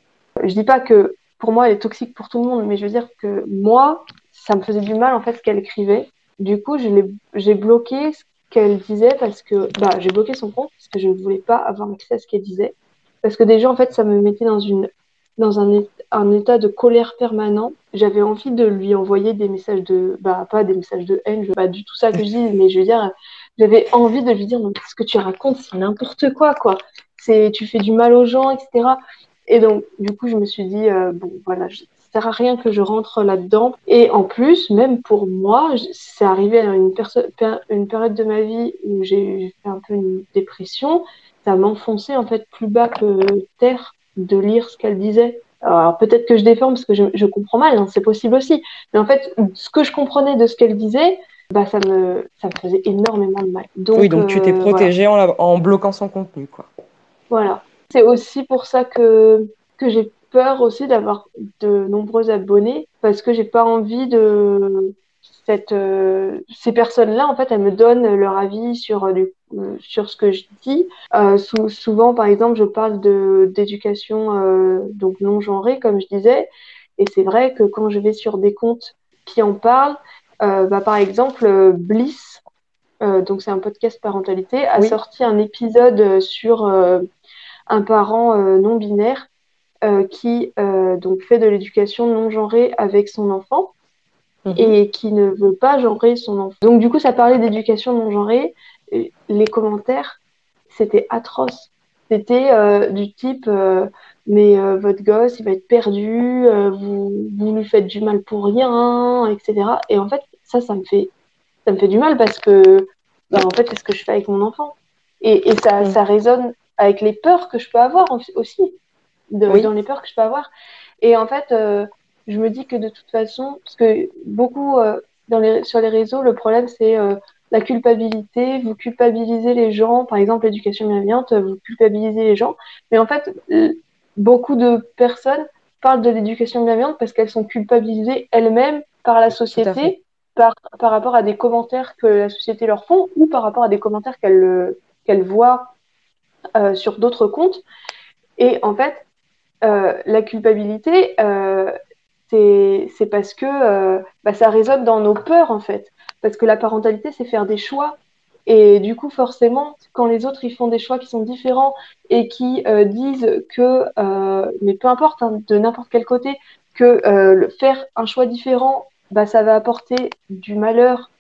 Speaker 3: Je dis pas que pour moi, elle est toxique pour tout le monde, mais je veux dire que moi, ça me faisait du mal, en fait, ce qu'elle écrivait. Du coup, je l'ai, j'ai bloqué ce qu'elle disait parce que, bah, j'ai bloqué son compte parce que je ne voulais pas avoir accès à ce qu'elle disait. Parce que déjà, en fait, ça me mettait dans une, dans un, é- un état de colère permanent. J'avais envie de lui envoyer des messages de, bah, pas des messages de haine, je, pas du tout ça que je dis, mais je veux dire, j'avais envie de lui dire, non, ce que tu racontes, c'est n'importe quoi, quoi. C'est, tu fais du mal aux gens, et cetera. Et donc, du coup, je me suis dit, euh, bon, voilà, je- ça sert à rien que je rentre là-dedans. Et en plus, même pour moi, je- c'est arrivé à une, perso- per- une période de ma vie où j'ai j'ai fait un peu une dépression. Ça m'enfonçait en fait plus bas que terre de lire ce qu'elle disait. Alors peut-être que je déforme parce que je, je comprends mal, hein, c'est possible aussi. Mais en fait, ce que je comprenais de ce qu'elle disait, bah ça me ça me faisait énormément de mal.
Speaker 1: Oui,
Speaker 3: Donc
Speaker 1: donc tu t'es
Speaker 3: euh, voilà.
Speaker 1: protégée en, la- en bloquant son contenu, quoi.
Speaker 3: Voilà. C'est aussi pour ça que, que j'ai peur aussi d'avoir de nombreux abonnés parce que j'ai pas envie de cette euh, ces personnes-là en fait elles me donnent leur avis sur euh, du- euh, sur ce que je dis. Euh, sou- souvent par exemple je parle de d'éducation euh, donc non genrée comme je disais et c'est vrai que quand je vais sur des comptes qui en parlent euh, bah, par exemple euh, Bliss euh, donc c'est un podcast parentalité a
Speaker 1: Oui.
Speaker 3: sorti un épisode euh, sur euh, un parent euh, non binaire euh, qui euh, donc fait de l'éducation non genrée avec son enfant
Speaker 1: Mhm.
Speaker 3: et qui ne veut pas genrer son enfant. Donc du coup, ça parlait d'éducation non genrée. Et les commentaires, c'était atroce. C'était euh, du type euh, mais euh, votre gosse, il va être perdu, euh, vous, vous lui faites du mal pour rien, et cetera. Et en fait, ça, ça me fait ça me fait du mal parce que, bah, en fait, c'est ce que je fais avec mon enfant. Et, et ça,
Speaker 1: Mm.
Speaker 3: ça résonne avec les peurs que je peux avoir aussi, de,
Speaker 1: Oui,
Speaker 3: dans les peurs que je peux avoir. Et en fait, euh, je me dis que de toute façon, parce que beaucoup euh, dans les, sur les réseaux, le problème, c'est euh, la culpabilité. Vous culpabilisez les gens, par exemple, l'éducation bienveillante, vous culpabilisez les gens. Mais en fait, euh, beaucoup de personnes parlent de l'éducation bienveillante parce qu'elles sont culpabilisées elles-mêmes par la
Speaker 1: tout à fait.
Speaker 3: société, par, par rapport à des commentaires que la société leur font ou par rapport à des commentaires qu'elles euh, qu'elles voient euh, sur d'autres comptes. Et en fait, euh, la culpabilité, euh, c'est c'est parce que euh, bah, ça résonne dans nos peurs, en fait. Parce que la parentalité, c'est faire des choix. Et du coup, forcément, quand les autres ils font des choix qui sont différents et qui euh, disent que, euh, mais peu importe, hein, de n'importe quel côté, que euh, le- faire un choix différent, bah, ça va apporter du malheur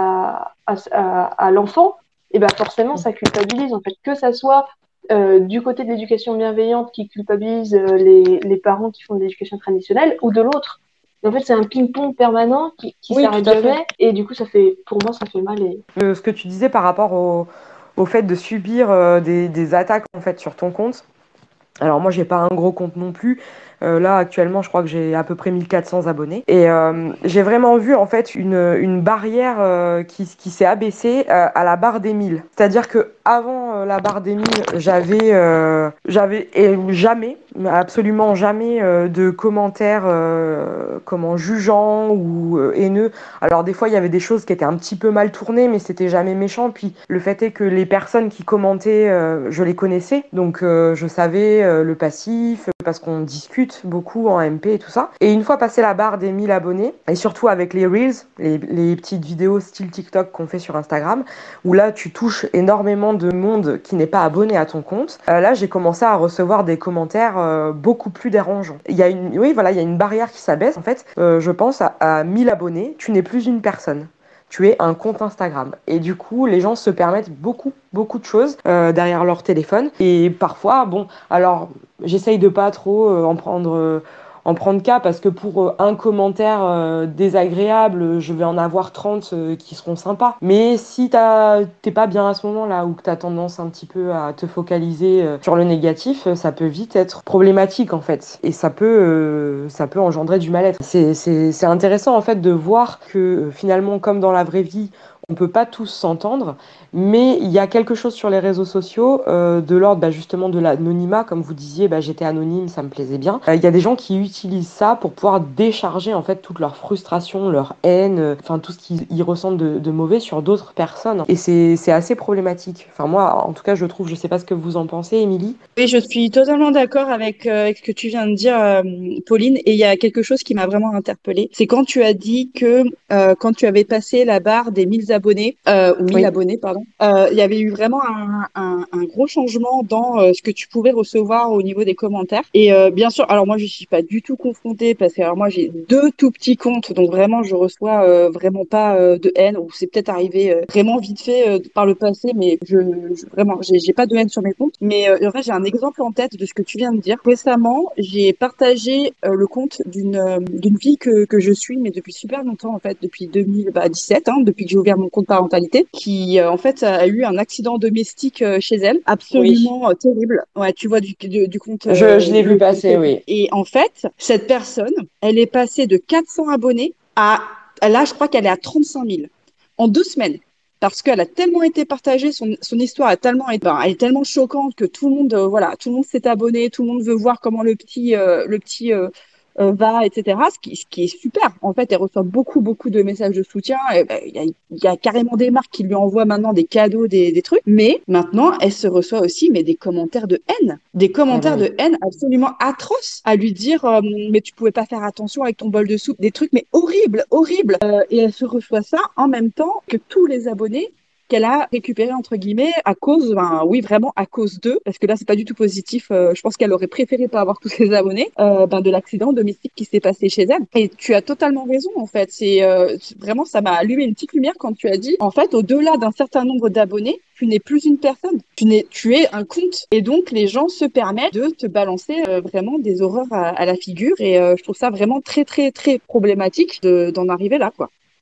Speaker 3: à, à, à, à l'enfant, et bah forcément, ça culpabilise, en fait, que ça soit euh, du côté de l'éducation bienveillante qui culpabilise euh, les, les parents qui font de l'éducation traditionnelle, ou de l'autre. En fait, c'est un ping-pong permanent qui, qui
Speaker 1: Oui, tout
Speaker 3: s'arrête
Speaker 1: à fait.
Speaker 3: jamais, et du coup, ça fait, pour moi, ça fait mal. Et...
Speaker 1: Euh, ce que tu disais par rapport au, au fait de subir euh, des, des attaques en fait sur ton compte. Alors moi, j'ai pas un gros compte non plus. Euh, là, actuellement, je crois que j'ai à peu près mille quatre cents abonnés. Et euh, j'ai vraiment vu en fait une, une barrière euh, qui, qui s'est abaissée euh, à la barre des mille. C'est-à-dire que avant euh, la barre des mille, j'avais euh, j'avais et jamais, absolument jamais euh, de commentaires euh, comment jugeants ou euh, haineux. Alors des fois, il y avait des choses qui étaient un petit peu mal tournées, mais c'était jamais méchant. Puis le fait est que les personnes qui commentaient, euh, je les connaissais, donc euh, je savais euh, le passif, parce qu'on discute beaucoup en M P et tout ça. Et une fois passé la barre des mille abonnés, et surtout avec les Reels, les, les petites vidéos style TikTok qu'on fait sur Instagram, où là tu touches énormément de monde qui n'est pas abonné à ton compte, euh, là j'ai commencé à recevoir des commentaires euh, beaucoup plus dérangeants. Il y a une, oui voilà, il y a une barrière qui s'abaisse en fait. Euh, je pense à, à mille abonnés, tu n'es plus une personne. Tu es un compte Instagram. Et du coup, les gens se permettent beaucoup, beaucoup de choses euh, derrière leur téléphone. Et parfois, bon, alors j'essaye de pas trop euh, en prendre, euh, en prendre cas parce que pour euh, un commentaire euh, désagréable, je vais en avoir trente euh, qui seront sympas. Mais si t'as, t'es pas bien à ce moment-là ou que tu as tendance un petit peu à te focaliser euh, sur le négatif, euh, ça peut vite être problématique en fait. Et ça peut, euh, ça peut engendrer du mal-être. C'est, c'est, c'est intéressant en fait de voir que euh, finalement, comme dans la vraie vie, on peut pas tous s'entendre, mais il y a quelque chose sur les réseaux sociaux euh, de l'ordre bah, justement de l'anonymat, comme vous disiez, bah, j'étais anonyme, ça me plaisait bien. Euh, Il y a des gens qui utilisent ça pour pouvoir décharger en fait toute leur frustration, leur haine, euh, enfin tout ce qu'ils ressentent de, de mauvais sur d'autres personnes. Et c'est c'est assez problématique. Enfin moi, en tout cas, je trouve, je sais pas ce que vous en pensez, Émilie.
Speaker 2: Oui, je suis totalement d'accord avec, euh, avec ce que tu viens de dire, euh, Pauline. Et il y a quelque chose qui m'a vraiment interpellée. C'est quand tu as dit que euh, quand tu avais passé la barre des mille abonnés, euh, ou mille
Speaker 1: Oui,
Speaker 2: abonnés, pardon, euh, il y avait eu vraiment un, un, un gros changement dans euh, ce que tu pouvais recevoir au niveau des commentaires. Et euh, bien sûr, alors moi, je suis pas du tout confrontée parce que alors moi, j'ai deux tout petits comptes, donc vraiment, je reçois euh, vraiment pas euh, de haine, ou c'est peut-être arrivé euh, vraiment vite fait euh, par le passé, mais je, je vraiment, j'ai j'ai pas de haine sur mes comptes. Mais euh, en fait, j'ai un exemple en tête de ce que tu viens de dire. Récemment, j'ai partagé euh, le compte d'une euh, d'une fille que, que je suis, mais depuis super longtemps, en fait, depuis deux mille dix-sept, hein, depuis que j'ai ouvert mon compte parentalité, qui euh, en fait a eu un accident domestique euh, chez elle,
Speaker 1: oui.
Speaker 2: absolument euh, terrible. Ouais, tu vois du, du, du compte
Speaker 1: Je, je
Speaker 2: euh,
Speaker 1: l'ai vu
Speaker 2: le,
Speaker 1: passer, oui.
Speaker 2: et en fait, cette personne, elle est passée de quatre cents abonnés à, là, je crois qu'elle est à trente-cinq mille en deux semaines. Parce qu'elle a tellement été partagée, son, son histoire est tellement, ben, elle est tellement choquante que tout le monde, euh, voilà, tout le monde s'est abonné, tout le monde veut voir comment le petit, euh, le petit euh, euh, va, et cetera. Ce qui, ce qui est super. En fait, elle reçoit beaucoup, beaucoup de messages de soutien. Et, ben, il y a, il y a carrément des marques qui lui envoient maintenant des cadeaux, des, des trucs. Mais maintenant, elle se reçoit aussi mais des commentaires de haine, des
Speaker 1: Eh
Speaker 2: commentaires
Speaker 1: ben,
Speaker 2: de haine absolument atroces, à lui dire euh, mais tu pouvais pas faire attention avec ton bol de soupe, des trucs mais horribles, horribles. Euh, et elle se reçoit ça en même temps que tous les abonnés qu'elle a récupéré entre guillemets à cause, ben, oui vraiment à cause d'eux, parce que là c'est pas du tout positif. Euh, je pense qu'elle aurait préféré pas avoir tous ses abonnés, euh, ben, de l'accident domestique qui s'est passé chez elle. Et tu as totalement raison en fait. C'est euh, vraiment ça m'a allumé une petite lumière quand tu as dit en fait au-delà d'un certain nombre d'abonnés, tu n'es plus une personne, tu n'es, tu es un compte. Et donc les gens se permettent de te balancer euh, vraiment des horreurs à, à la figure. Et euh, je trouve ça vraiment très très très problématique de, d'en arriver là quoi.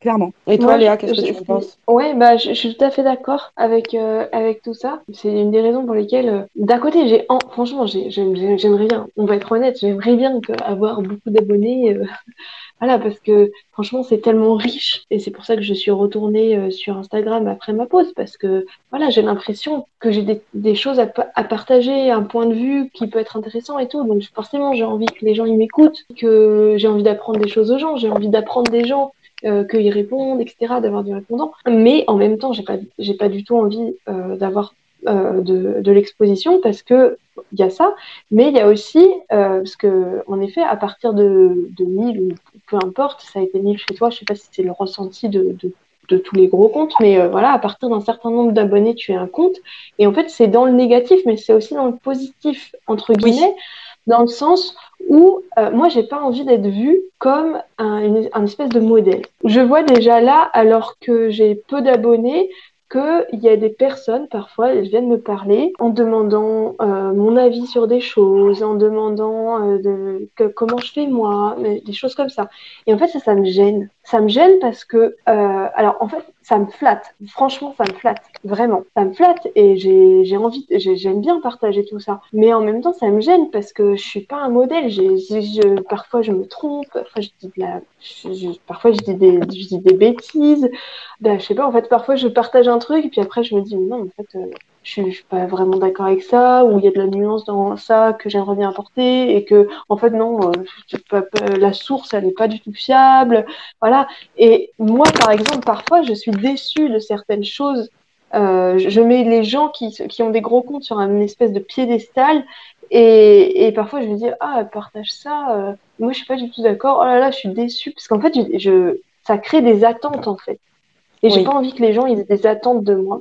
Speaker 2: clairement.
Speaker 1: Et toi,
Speaker 3: Moi, je,
Speaker 1: Léa, qu'est-ce que
Speaker 3: je-
Speaker 1: tu en
Speaker 3: c'est-
Speaker 1: penses?
Speaker 3: ouais, bah, je, je suis tout à fait d'accord avec, euh, avec tout ça. C'est une des raisons pour lesquelles, euh, d'un côté, j'ai, en- franchement, j'ai- j'aime- j'aime- j'aimerais bien, on va être honnête, j'aimerais bien que- avoir beaucoup d'abonnés. euh, Voilà, parce que franchement, c'est tellement riche. Et c'est pour ça que je suis retournée euh, sur Instagram après ma pause, parce que voilà, j'ai l'impression que j'ai des, des choses à, pa- à partager, un point de vue qui peut être intéressant et tout. Donc forcément, j'ai envie que les gens ils m'écoutent, que j'ai envie d'apprendre des choses aux gens, j'ai envie d'apprendre des gens, euh, qu'ils répondent, et cetera, d'avoir du répondant. Mais en même temps, j'ai pas, j'ai pas du tout envie euh, d'avoir euh, de, de l'exposition parce que il y a ça, mais il y a aussi, euh, parce que en effet, à partir de, de mille ou peu importe, ça a été mille chez toi, je sais pas si c'est le ressenti de, de, de tous les gros comptes, mais euh, voilà, à partir d'un certain nombre d'abonnés, tu as un compte. Et en fait, c'est dans le négatif, mais c'est aussi dans le positif, entre
Speaker 1: Oui,
Speaker 3: guillemets, dans le sens où euh, moi, j'ai pas envie d'être vue comme un, une, un espèce de modèle. Je vois déjà là, alors que j'ai peu d'abonnés, qu'il y a des personnes, parfois, elles viennent me parler en demandant euh, mon avis sur des choses, en demandant euh, de, que, comment je fais moi, mais des choses comme ça. Et en fait, ça, ça me gêne. Ça me gêne parce que, euh, alors en fait, ça me flatte. Franchement, ça me flatte. Vraiment. Ça me flatte et j'ai, j'ai envie, j'ai- j'aime bien partager tout ça. Mais en même temps, ça me gêne parce que je suis pas un modèle. J'ai, j'ai- je, parfois, je me trompe. Parfois, je dis de la, je- je- parfois, je dis des, je dis des bêtises. Ben, je sais pas, en fait, parfois, je partage un truc et puis après, je me dis, mais non, en fait, euh, je suis, je suis pas vraiment d'accord avec ça, ou il y a de la nuance dans ça que j'aimerais bien apporter, et que, en fait, non, euh, c'est pas- pas- la source, elle n'est pas du tout fiable. Voilà. Et moi, par exemple, parfois, je suis déçue de certaines choses. Euh, je je mets les gens qui, qui ont des gros comptes sur un espèce de piédestal, et, et parfois, je me dis, ah, elle partage ça, euh, moi, je suis pas du tout d'accord, oh là là, je suis déçue, parce qu'en fait, je, je- ça crée des attentes, en fait. Et j'ai pas
Speaker 1: oui.
Speaker 3: envie que les gens ils aient des attentes de moi.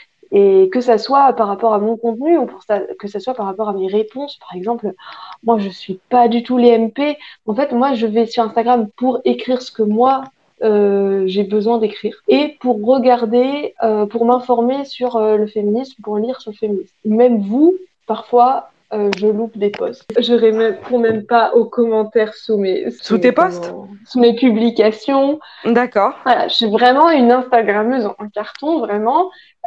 Speaker 3: Et que ça soit par rapport à mon contenu ou pour ça, que ça soit par rapport à mes réponses. Par exemple, moi, je suis pas du tout les M P. En fait, moi, je vais sur Instagram pour écrire ce que moi, euh, j'ai besoin d'écrire. Et pour regarder, euh, pour m'informer sur euh, le féminisme, pour lire sur le féminisme. Même vous, parfois, euh, je loupe des posts. Je réponds même pas aux commentaires sous mes, sous
Speaker 1: Sous
Speaker 3: mes,
Speaker 1: tes posts?
Speaker 3: comment, sous mes publications.
Speaker 1: D'accord.
Speaker 3: Voilà, je suis vraiment une Instagrammeuse en carton, vraiment,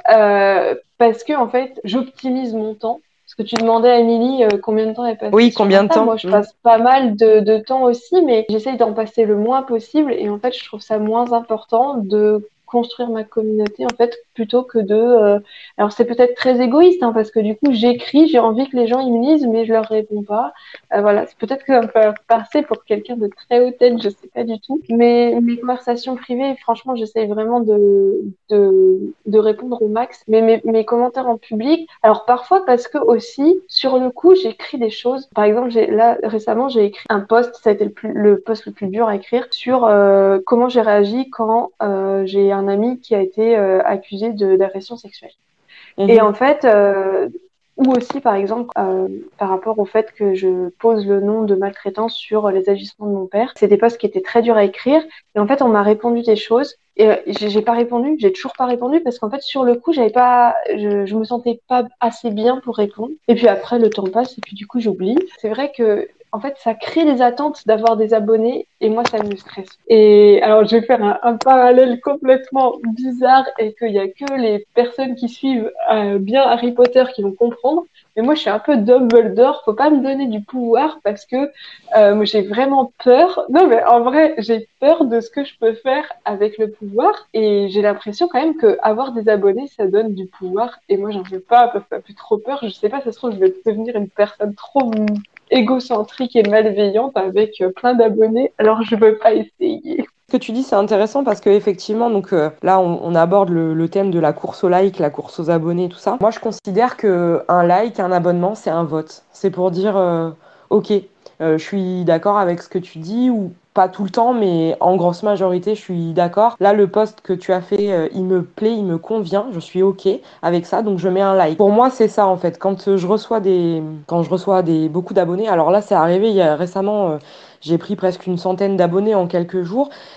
Speaker 3: euh, parce que en fait, j'optimise mon temps. Parce que tu demandais à Émilie euh, combien de temps elle passait
Speaker 1: Oui,
Speaker 3: sur
Speaker 1: combien de
Speaker 3: Insta.
Speaker 1: temps?
Speaker 3: Moi, je
Speaker 1: Hmm.
Speaker 3: passe pas mal de, de temps aussi, mais j'essaye d'en passer le moins possible. Et en fait, je trouve ça moins important de construire ma communauté, en fait, plutôt que de... euh, Alors, c'est peut-être très égoïste, hein, parce que du coup, j'écris, j'ai envie que les gens ils me lisent, mais je leur réponds pas. Euh, voilà, c'est peut-être que ça me fait passer pour quelqu'un de très hautaine, je sais pas du tout. Mais mes conversations privées, franchement, j'essaye vraiment de, de, de répondre au max. Mais mes, mes commentaires en public, alors parfois parce que aussi, sur le coup, j'écris des choses. Par exemple, j'ai, là, récemment, j'ai écrit un post, ça a été le, plus, le post le plus dur à écrire, sur euh, comment j'ai réagi quand euh, j'ai un ami qui a été euh, accusé de, d'agression sexuelle. Et
Speaker 1: Mhm.
Speaker 3: en fait, euh, ou aussi, par exemple, euh, par rapport au fait que je pose le nom de maltraitance sur les agissements de mon père. C'est des posts qui étaient très durs à écrire. Et en fait, on m'a répondu des choses. Et euh, j'ai j'ai pas répondu, j'ai toujours pas répondu parce qu'en fait, sur le coup, j'avais pas, je, je me sentais pas assez bien pour répondre. Et puis après, le temps passe et puis du coup, j'oublie. C'est vrai que en fait, ça crée des attentes d'avoir des abonnés et moi, ça me stresse. Et alors, je vais faire un, un parallèle complètement bizarre et qu'il y a que les personnes qui suivent euh, bien Harry Potter qui vont comprendre. Mais moi, je suis un peu Dumbledore. Faut pas me donner du pouvoir parce que euh, moi, j'ai vraiment peur. Non, mais en vrai, j'ai peur de ce que je peux faire avec le pouvoir. Et j'ai l'impression quand même que avoir des abonnés, ça donne du pouvoir. Et moi, j'en veux pas parce que ça me fait trop peur. Je sais pas, ça se trouve, je vais devenir une personne trop égocentrique et malveillante avec euh, plein d'abonnés, alors je veux pas essayer.
Speaker 1: Ce que tu dis, c'est intéressant parce que effectivement, donc euh, là, on, on aborde le, le thème de la course au like, la course aux abonnés, tout ça. Moi, je considère que un like, un abonnement, c'est un vote. C'est pour dire, euh, ok, euh, je suis d'accord avec ce que tu dis ou pas tout le temps, mais en grosse majorité, je suis d'accord. Là, le post que tu as fait, euh, il me plaît, il me convient, je suis ok avec ça, donc je mets un like. Pour moi, c'est ça en fait. Quand euh, je reçois des, quand je reçois des beaucoup d'abonnés, alors là, c'est arrivé il y a récemment. euh, j'ai pris presque une centaine d'abonnés en quelques jours.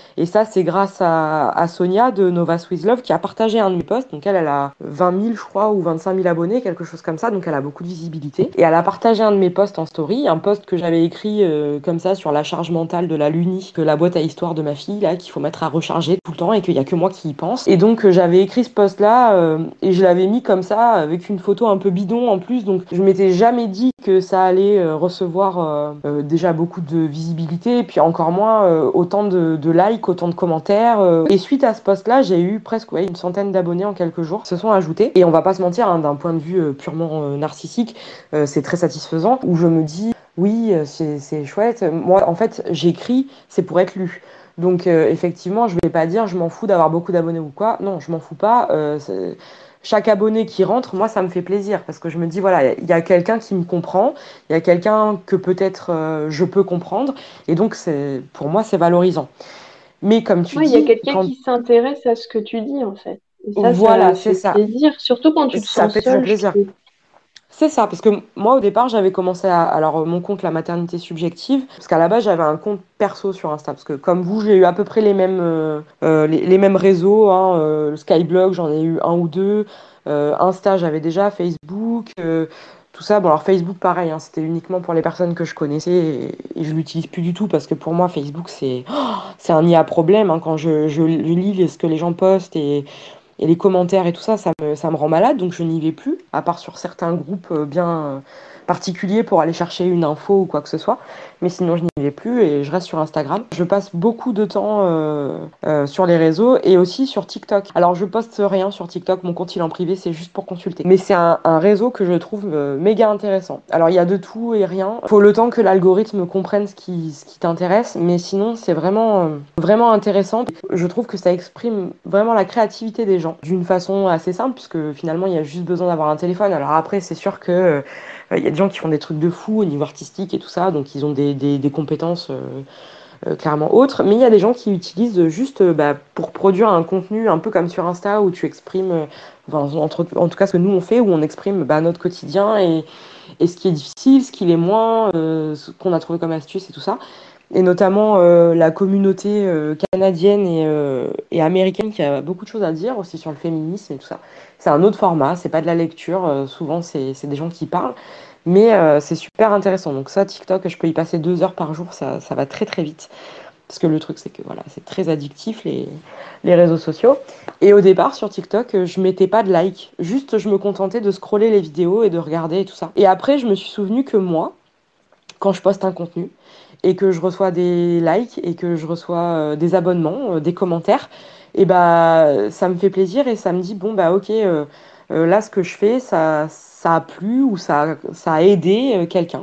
Speaker 1: Et ça, c'est grâce à, à Sonia de Nova Swiss Love qui a partagé un de mes posts. Donc elle, elle a vingt mille, je crois, ou vingt-cinq mille abonnés, quelque chose comme ça. Donc elle a beaucoup de visibilité. Et elle a partagé un de mes posts en story, un post que j'avais écrit euh, comme ça sur la charge mentale de la Luni, que la boîte à histoire de ma fille, là, qu'il faut mettre à recharger tout le temps et qu'il y a que moi qui y pense. Et donc euh, j'avais écrit ce post-là euh, et je l'avais mis comme ça avec une photo un peu bidon en plus. Donc je m'étais jamais dit que ça allait euh, recevoir euh, euh, déjà beaucoup de visibilité et puis encore moins euh, autant de, de likes, autant de commentaires. euh. Et suite à ce post-là, j'ai eu presque ouais, une centaine d'abonnés en quelques jours qui se sont ajoutés. Et on va pas se mentir, hein, d'un point de vue euh, purement euh, narcissique, euh, c'est très satisfaisant où je me dis oui, euh, c'est, c'est chouette. Moi, en fait, j'écris, c'est pour être lu. Donc euh, effectivement, je vais pas dire je m'en fous d'avoir beaucoup d'abonnés ou quoi. Non, je m'en fous pas. Euh, c'est- chaque abonné qui rentre, moi, ça me fait plaisir parce que je me dis voilà, il y a quelqu'un qui me comprend, il y a quelqu'un que peut-être euh, je peux comprendre, et donc c'est pour moi c'est valorisant. Mais comme tu
Speaker 3: Oui, il y a
Speaker 1: dis,
Speaker 3: quelqu'un
Speaker 1: quand
Speaker 3: qui s'intéresse à ce que tu dis, en fait. Et ça, ça
Speaker 1: voilà, c'est
Speaker 3: fait
Speaker 1: ça,
Speaker 3: plaisir, surtout quand tu te
Speaker 1: ça
Speaker 3: sens
Speaker 1: fait toujours
Speaker 3: seul, je
Speaker 1: plaisir.
Speaker 3: trouve.
Speaker 1: C'est ça, parce que moi au départ j'avais commencé à alors euh, mon compte la maternité subjective, parce qu'à la base j'avais un compte perso sur Insta, parce que comme vous j'ai eu à peu près les mêmes euh, euh, les, les mêmes réseaux, hein, euh, le Skyblog j'en ai eu un ou deux, euh, Insta j'avais déjà, Facebook, euh, tout ça. Bon alors Facebook pareil, hein, c'était uniquement pour les personnes que je connaissais et, et je l'utilise plus du tout parce que pour moi Facebook c'est oh, c'est un nid à problème hein, quand je, je, je lis ce que les gens postent et et les commentaires et tout ça, ça me, ça me rend malade, donc je n'y vais plus, à part sur certains groupes euh, bien euh, particuliers pour aller chercher une info ou quoi que ce soit. Mais sinon, je n'y vais plus et je reste sur Instagram. Je passe beaucoup de temps euh, euh, sur les réseaux et aussi sur TikTok. Alors, je poste rien sur TikTok, mon compte il est en privé, c'est juste pour consulter. Mais c'est un, un réseau que je trouve euh, méga intéressant. Alors, il y a de tout et rien. Faut le temps que l'algorithme comprenne ce qui, ce qui t'intéresse, mais sinon, c'est vraiment, euh, vraiment intéressant. Je trouve que ça exprime vraiment la créativité des gens d'une façon assez simple, puisque finalement, il y a juste besoin d'avoir un téléphone. Alors après, c'est sûr que euh, il y a des gens qui font des trucs de fou au niveau artistique et tout ça, donc ils ont des, des, des compétences euh, euh, clairement autres. Mais il y a des gens qui utilisent juste euh, bah, pour produire un contenu un peu comme sur Insta où tu exprimes, euh, enfin, entre- en tout cas ce que nous on fait, où on exprime bah, notre quotidien et, et ce qui est difficile, ce qui l'est moins, euh, ce qu'on a trouvé comme astuce et tout ça. Et notamment euh, la communauté euh, canadienne et, euh, et américaine qui a beaucoup de choses à dire aussi sur le féminisme et tout ça. C'est un autre format, c'est pas de la lecture, euh, souvent c'est c'est des gens qui parlent, mais euh, c'est super intéressant. Donc ça, TikTok, je peux y passer deux heures par jour, ça, ça va très très vite. Parce que le truc, c'est que voilà, c'est très addictif les, les réseaux sociaux. Et au départ, sur TikTok, euh, je mettais pas de like. Juste, je me contentais de scroller les vidéos et de regarder et tout ça. Et après, je me suis souvenu que moi, quand je poste un contenu et que je reçois des likes et que je reçois euh, des abonnements, euh, des commentaires, et bah ça me fait plaisir et ça me dit bon bah ok euh, euh, là ce que je fais ça ça a plu ou ça ça a aidé euh, quelqu'un.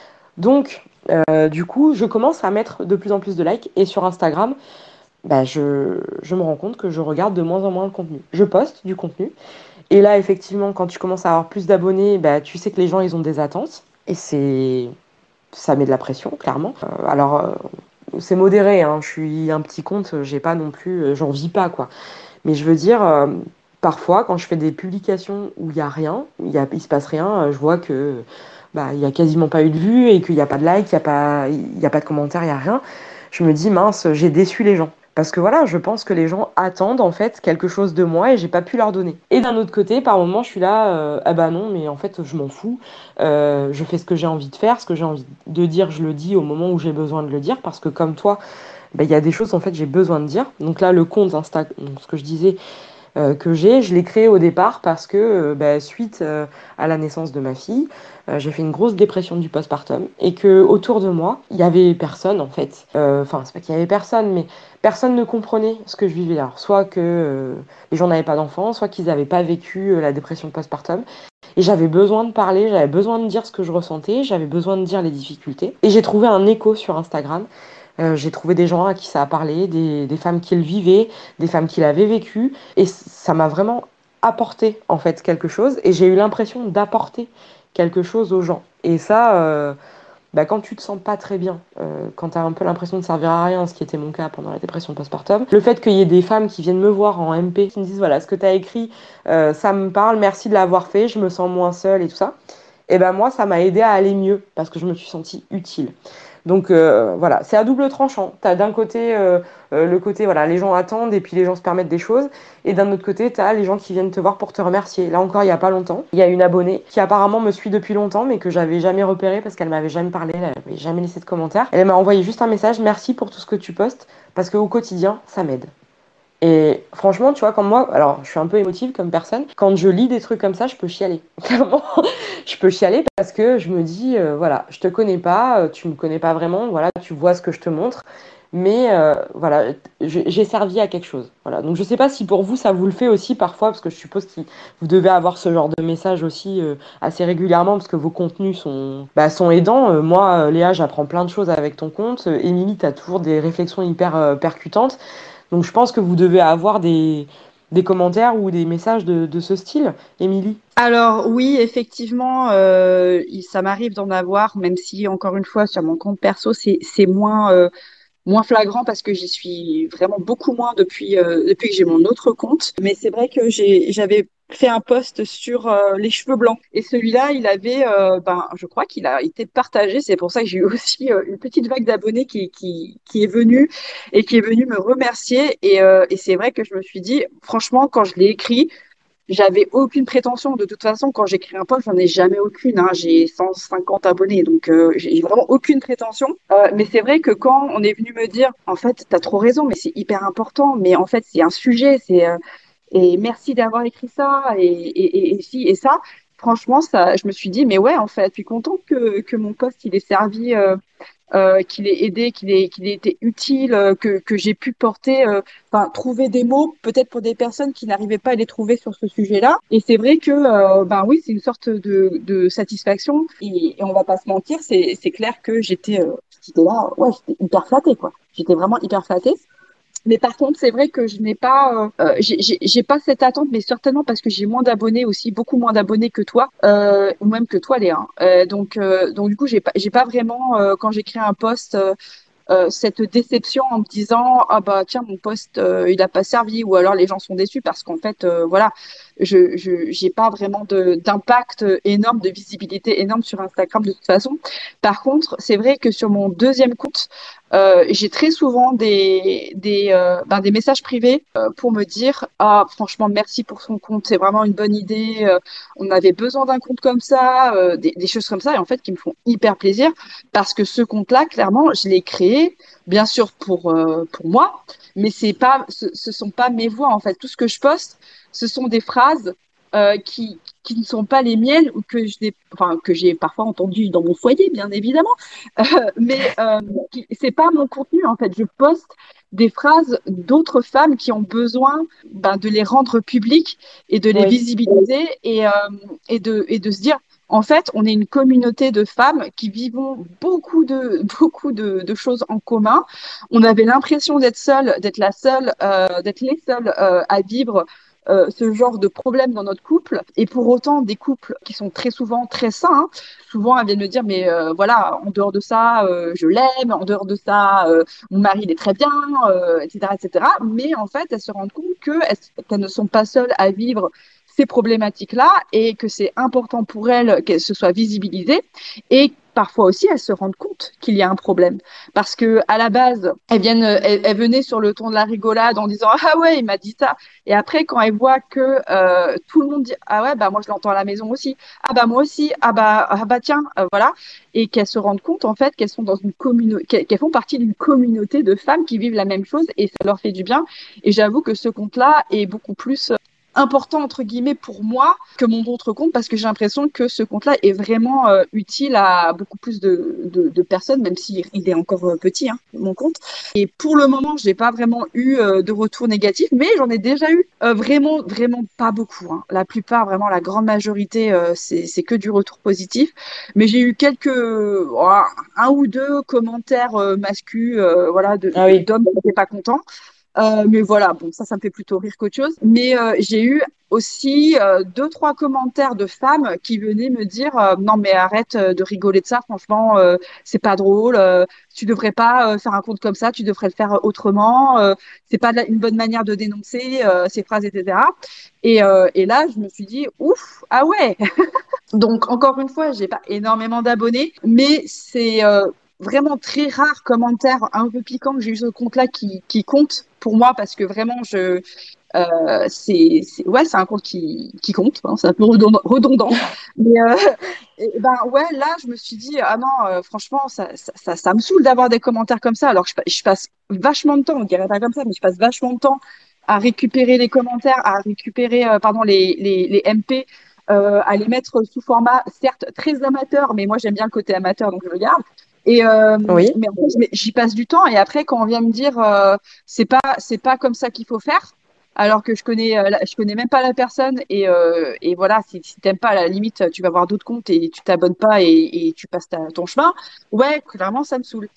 Speaker 1: Donc euh, du coup je commence à mettre de plus en plus de likes et sur Instagram bah je je me rends compte que je regarde de moins en moins le contenu. Je poste du contenu et là effectivement quand tu commences à avoir plus d'abonnés bah tu sais que les gens ils ont des attentes et c'est ça met de la pression, clairement. Euh, alors, euh, c'est modéré, hein, je suis un petit compte, j'ai pas non plus, euh, j'en vis pas, quoi. Mais je veux dire, euh, parfois, quand je fais des publications où il y a rien, il y a, il se passe rien, euh, je vois que bah, il y a quasiment pas eu de vues et qu'il n'y a pas de like, il y a pas, il y a pas de commentaires, il y a rien. Je me dis, mince, j'ai déçu les gens. Parce que voilà, je pense que les gens attendent en fait quelque chose de moi et j'ai pas pu leur donner. Et d'un autre côté, par moment, je suis là, euh, ah bah non, mais en fait, je m'en fous. Euh, je fais ce que j'ai envie de faire, ce que j'ai envie de dire, je le dis au moment où j'ai besoin de le dire, parce que comme toi, bah, il y a des choses en fait j'ai besoin de dire. Donc là, le compte Insta, donc ce que je disais, euh, que j'ai. Je l'ai créé au départ parce que, euh, bah, suite euh, à la naissance de ma fille, euh, j'ai fait une grosse dépression du postpartum et que autour de moi, il y avait personne en fait. Euh, Enfin, c'est pas qu'il y avait personne, mais personne ne comprenait ce que je vivais. Alors, soit que euh, les gens n'avaient pas d'enfants, soit qu'ils n'avaient pas vécu euh, la dépression postpartum. Et j'avais besoin de parler, j'avais besoin de dire ce que je ressentais, j'avais besoin de dire les difficultés. Et j'ai trouvé un écho sur Instagram. Euh, j'ai trouvé des gens à qui ça a parlé, des, des femmes qui le vivaient, des femmes qui l'avaient vécu. Et ça m'a vraiment apporté, en fait, quelque chose. Et j'ai eu l'impression d'apporter quelque chose aux gens. Et ça, euh, bah, quand tu te sens pas très bien, euh, quand tu as un peu l'impression de servir à rien, ce qui était mon cas pendant la dépression postpartum, le fait qu'il y ait des femmes qui viennent me voir en M P, qui me disent, voilà, ce que tu as écrit, euh, ça me parle, merci de l'avoir fait, je me sens moins seule et tout ça. Et ben moi, ça m'a aidé à aller mieux parce que je me suis sentie utile. Donc euh, voilà, c'est à double tranchant. Tu as d'un côté euh, euh, le côté, voilà, les gens attendent et puis les gens se permettent des choses. Et d'un autre côté, tu as les gens qui viennent te voir pour te remercier. Là encore, il n'y a pas longtemps, il y a une abonnée qui apparemment me suit depuis longtemps, mais que j'avais jamais repéré parce qu'elle m'avait jamais parlé, elle m'avait jamais laissé de commentaire. Elle m'a envoyé juste un message, merci pour tout ce que tu postes, parce qu'au quotidien, ça m'aide. Et franchement, tu vois, quand moi, alors je suis un peu émotive comme personne, quand je lis des trucs comme ça, je peux chialer. Clairement, je peux chialer parce que je me dis, euh, voilà, je te connais pas, euh, tu me connais pas vraiment, voilà, tu vois ce que je te montre, mais euh, voilà, j'ai servi à quelque chose. Voilà. Donc je sais pas si pour vous ça vous le fait aussi parfois, parce que je suppose que vous devez avoir ce genre de message aussi euh, assez régulièrement, parce que vos contenus sont, bah, sont aidants. Euh, moi, euh, Léa, j'apprends plein de choses avec ton compte. Euh, Émilie, tu as toujours des réflexions hyper euh, percutantes. Donc je pense que vous devez avoir des, des commentaires ou des messages de, de ce style, Émilie.
Speaker 2: Alors oui, effectivement, euh, il- ça m'arrive d'en avoir, même si encore une fois sur mon compte perso, c'est c'est moins euh, moins flagrant parce que j'y suis vraiment beaucoup moins depuis euh, depuis que j'ai mon autre compte. Mais c'est vrai que j'ai j'avais fait un post sur euh, les cheveux blancs et celui-là, il avait, euh, ben, je crois qu'il a été partagé. C'est pour ça que j'ai eu aussi euh, une petite vague d'abonnés qui qui qui est venue et qui est venue me remercier. Et euh, et c'est vrai que je me suis dit, franchement, quand je l'ai écrit. J'avais aucune prétention. De toute façon, quand j'écris un post, j'en ai jamais aucune. Hein. J'ai cent cinquante abonnés, donc euh, j'ai vraiment aucune prétention. Euh, mais c'est vrai que quand on est venu me dire, en fait, t'as trop raison, mais c'est hyper important. Mais en fait, c'est un sujet. C'est euh, et merci d'avoir écrit ça et et, et, et ci et ça. Franchement, ça, je me suis dit, mais ouais, en fait, je suis contente que que mon post il ait servi. Euh, euh, qu'il ait aidé, qu'il ait, qu'il ait été utile, euh, que, que j'ai pu porter, euh, enfin, trouver des mots peut-être pour des personnes qui n'arrivaient pas à les trouver sur ce sujet-là. Et c'est vrai que, euh, ben oui, c'est une sorte de, de satisfaction. Et, et on va pas se mentir, c'est, c'est clair que j'étais, euh, j'étais là, ouais, j'étais hyper flattée, quoi. J'étais vraiment hyper flattée. Mais par contre, c'est vrai que je n'ai pas, euh, euh, j'ai j'ai- j'ai pas cette attente, mais certainement parce que j'ai moins d'abonnés aussi, beaucoup moins d'abonnés que toi, euh, ou même que toi, Léa. Euh, donc, euh, donc du coup, j'ai pas, j'ai pas vraiment, euh, quand j'écris un post, euh, euh, cette déception en me disant ah bah tiens mon poste euh, il a pas servi ou alors les gens sont déçus parce qu'en fait euh, voilà je je j'ai pas vraiment de d'impact énorme de visibilité énorme sur Instagram de toute façon. Par contre c'est vrai que sur mon deuxième compte euh, j'ai très souvent des des euh, ben, des messages privés euh, pour me dire ah franchement merci pour son compte, c'est vraiment une bonne idée, euh, on avait besoin d'un compte comme ça, euh, des, des choses comme ça et en fait qui me font hyper plaisir parce que ce compte-là, clairement, je l'ai créé, bien sûr pour euh, pour moi, mais c'est pas, ce, ce sont pas mes voix en fait. Tout ce que je poste, ce sont des phrases euh, qui qui ne sont pas les miennes ou que je n'ai, enfin que j'ai parfois entendues dans mon foyer, bien évidemment, euh, mais euh, qui- c'est pas mon contenu en fait. Je poste des phrases d'autres femmes qui ont besoin ben, de les rendre publiques et de les
Speaker 1: Oui.
Speaker 2: visibiliser et, euh, et de et de se dire en fait, on est une communauté de femmes qui vivons beaucoup de, beaucoup de, de choses en commun. On avait l'impression d'être seule, d'être la seule, euh, d'être les seules euh, à vivre euh, ce genre de problème dans notre couple. Et pour autant, des couples qui sont très souvent très sains, hein, souvent elles viennent me dire, mais euh, voilà, en dehors de ça, euh, je l'aime, en dehors de ça, euh, mon mari, il est très bien, euh, et cetera, et cetera. Mais en fait, elles se rendent compte que, qu'elles ne sont pas seules à vivre ces problématiques-là et que c'est important pour elles qu'elles se soient visibilisées et parfois aussi elles se rendent compte qu'il y a un problème parce que à la base elles viennent elles, elles venaient sur le ton de la rigolade en disant ah ouais il m'a dit ça et après quand elles voient que euh, tout le monde dit ah ouais bah moi je l'entends à la maison aussi ah bah moi aussi ah bah ah bah tiens euh, voilà et qu'elles se rendent compte en fait qu'elles sont dans une communauté qu'elles font partie d'une communauté de femmes qui vivent la même chose et ça leur fait du bien et j'avoue que ce compte là est beaucoup plus important entre guillemets pour moi que mon autre compte parce que j'ai l'impression que ce compte-là est vraiment euh, utile à beaucoup plus de, de, de personnes, même s'il il est encore euh, petit, hein, mon compte. Et pour le moment, je n'ai pas vraiment eu euh, de retour négatif, mais j'en ai déjà eu euh, vraiment, vraiment pas beaucoup. Hein. La plupart, vraiment la grande majorité, euh, c'est, c'est que du retour positif. Mais j'ai eu quelques, oh, un ou deux commentaires euh, masculins, euh, voilà, de,
Speaker 1: Ah
Speaker 2: de,
Speaker 1: oui.
Speaker 2: d'hommes qui n'étaient pas contents. Euh, mais voilà, bon, ça, ça me fait plutôt rire qu'autre chose. Mais euh, j'ai eu aussi euh, deux, trois commentaires de femmes qui venaient me dire euh, non, mais arrête euh, de rigoler de ça, franchement, euh, c'est pas drôle. Euh, tu devrais pas euh, faire un compte comme ça, tu devrais le faire autrement. Euh, c'est pas de la- une bonne manière de dénoncer euh, ces phrases, et cetera. Et, euh, et là, je me suis dit ouf, ah ouais. Donc encore une fois, j'ai pas énormément d'abonnés, mais c'est euh, vraiment très rares commentaires un peu piquants que j'ai eu sur ce compte-là qui, qui comptent pour moi parce que vraiment, je, euh, c'est, c'est, ouais, c'est un compte qui, qui compte, hein, c'est un peu redondant, redondant. Mais euh, et ben ouais, là, je me suis dit, ah non, euh, franchement, ça, ça, ça, ça me saoule d'avoir des commentaires comme ça. Alors que je, pa- je passe vachement de temps, on dirait pas comme ça, mais je passe vachement de temps à récupérer les commentaires, à récupérer, euh, pardon, les, les, les M P, euh, à les mettre sous format, certes très amateur, mais moi j'aime bien le côté amateur, donc je le garde. Et euh,
Speaker 1: Oui.
Speaker 2: mais en fait, mais j'y passe du temps. Et après, quand on vient me dire, euh, c'est pas, c'est pas comme ça qu'il faut faire alors que je connais, euh, la- je connais même pas la personne et, euh, et voilà, si, si t'aimes pas, à la limite, tu vas voir d'autres comptes et tu t'abonnes pas et, et tu passes ta- ton chemin. Ouais, clairement, ça me saoule.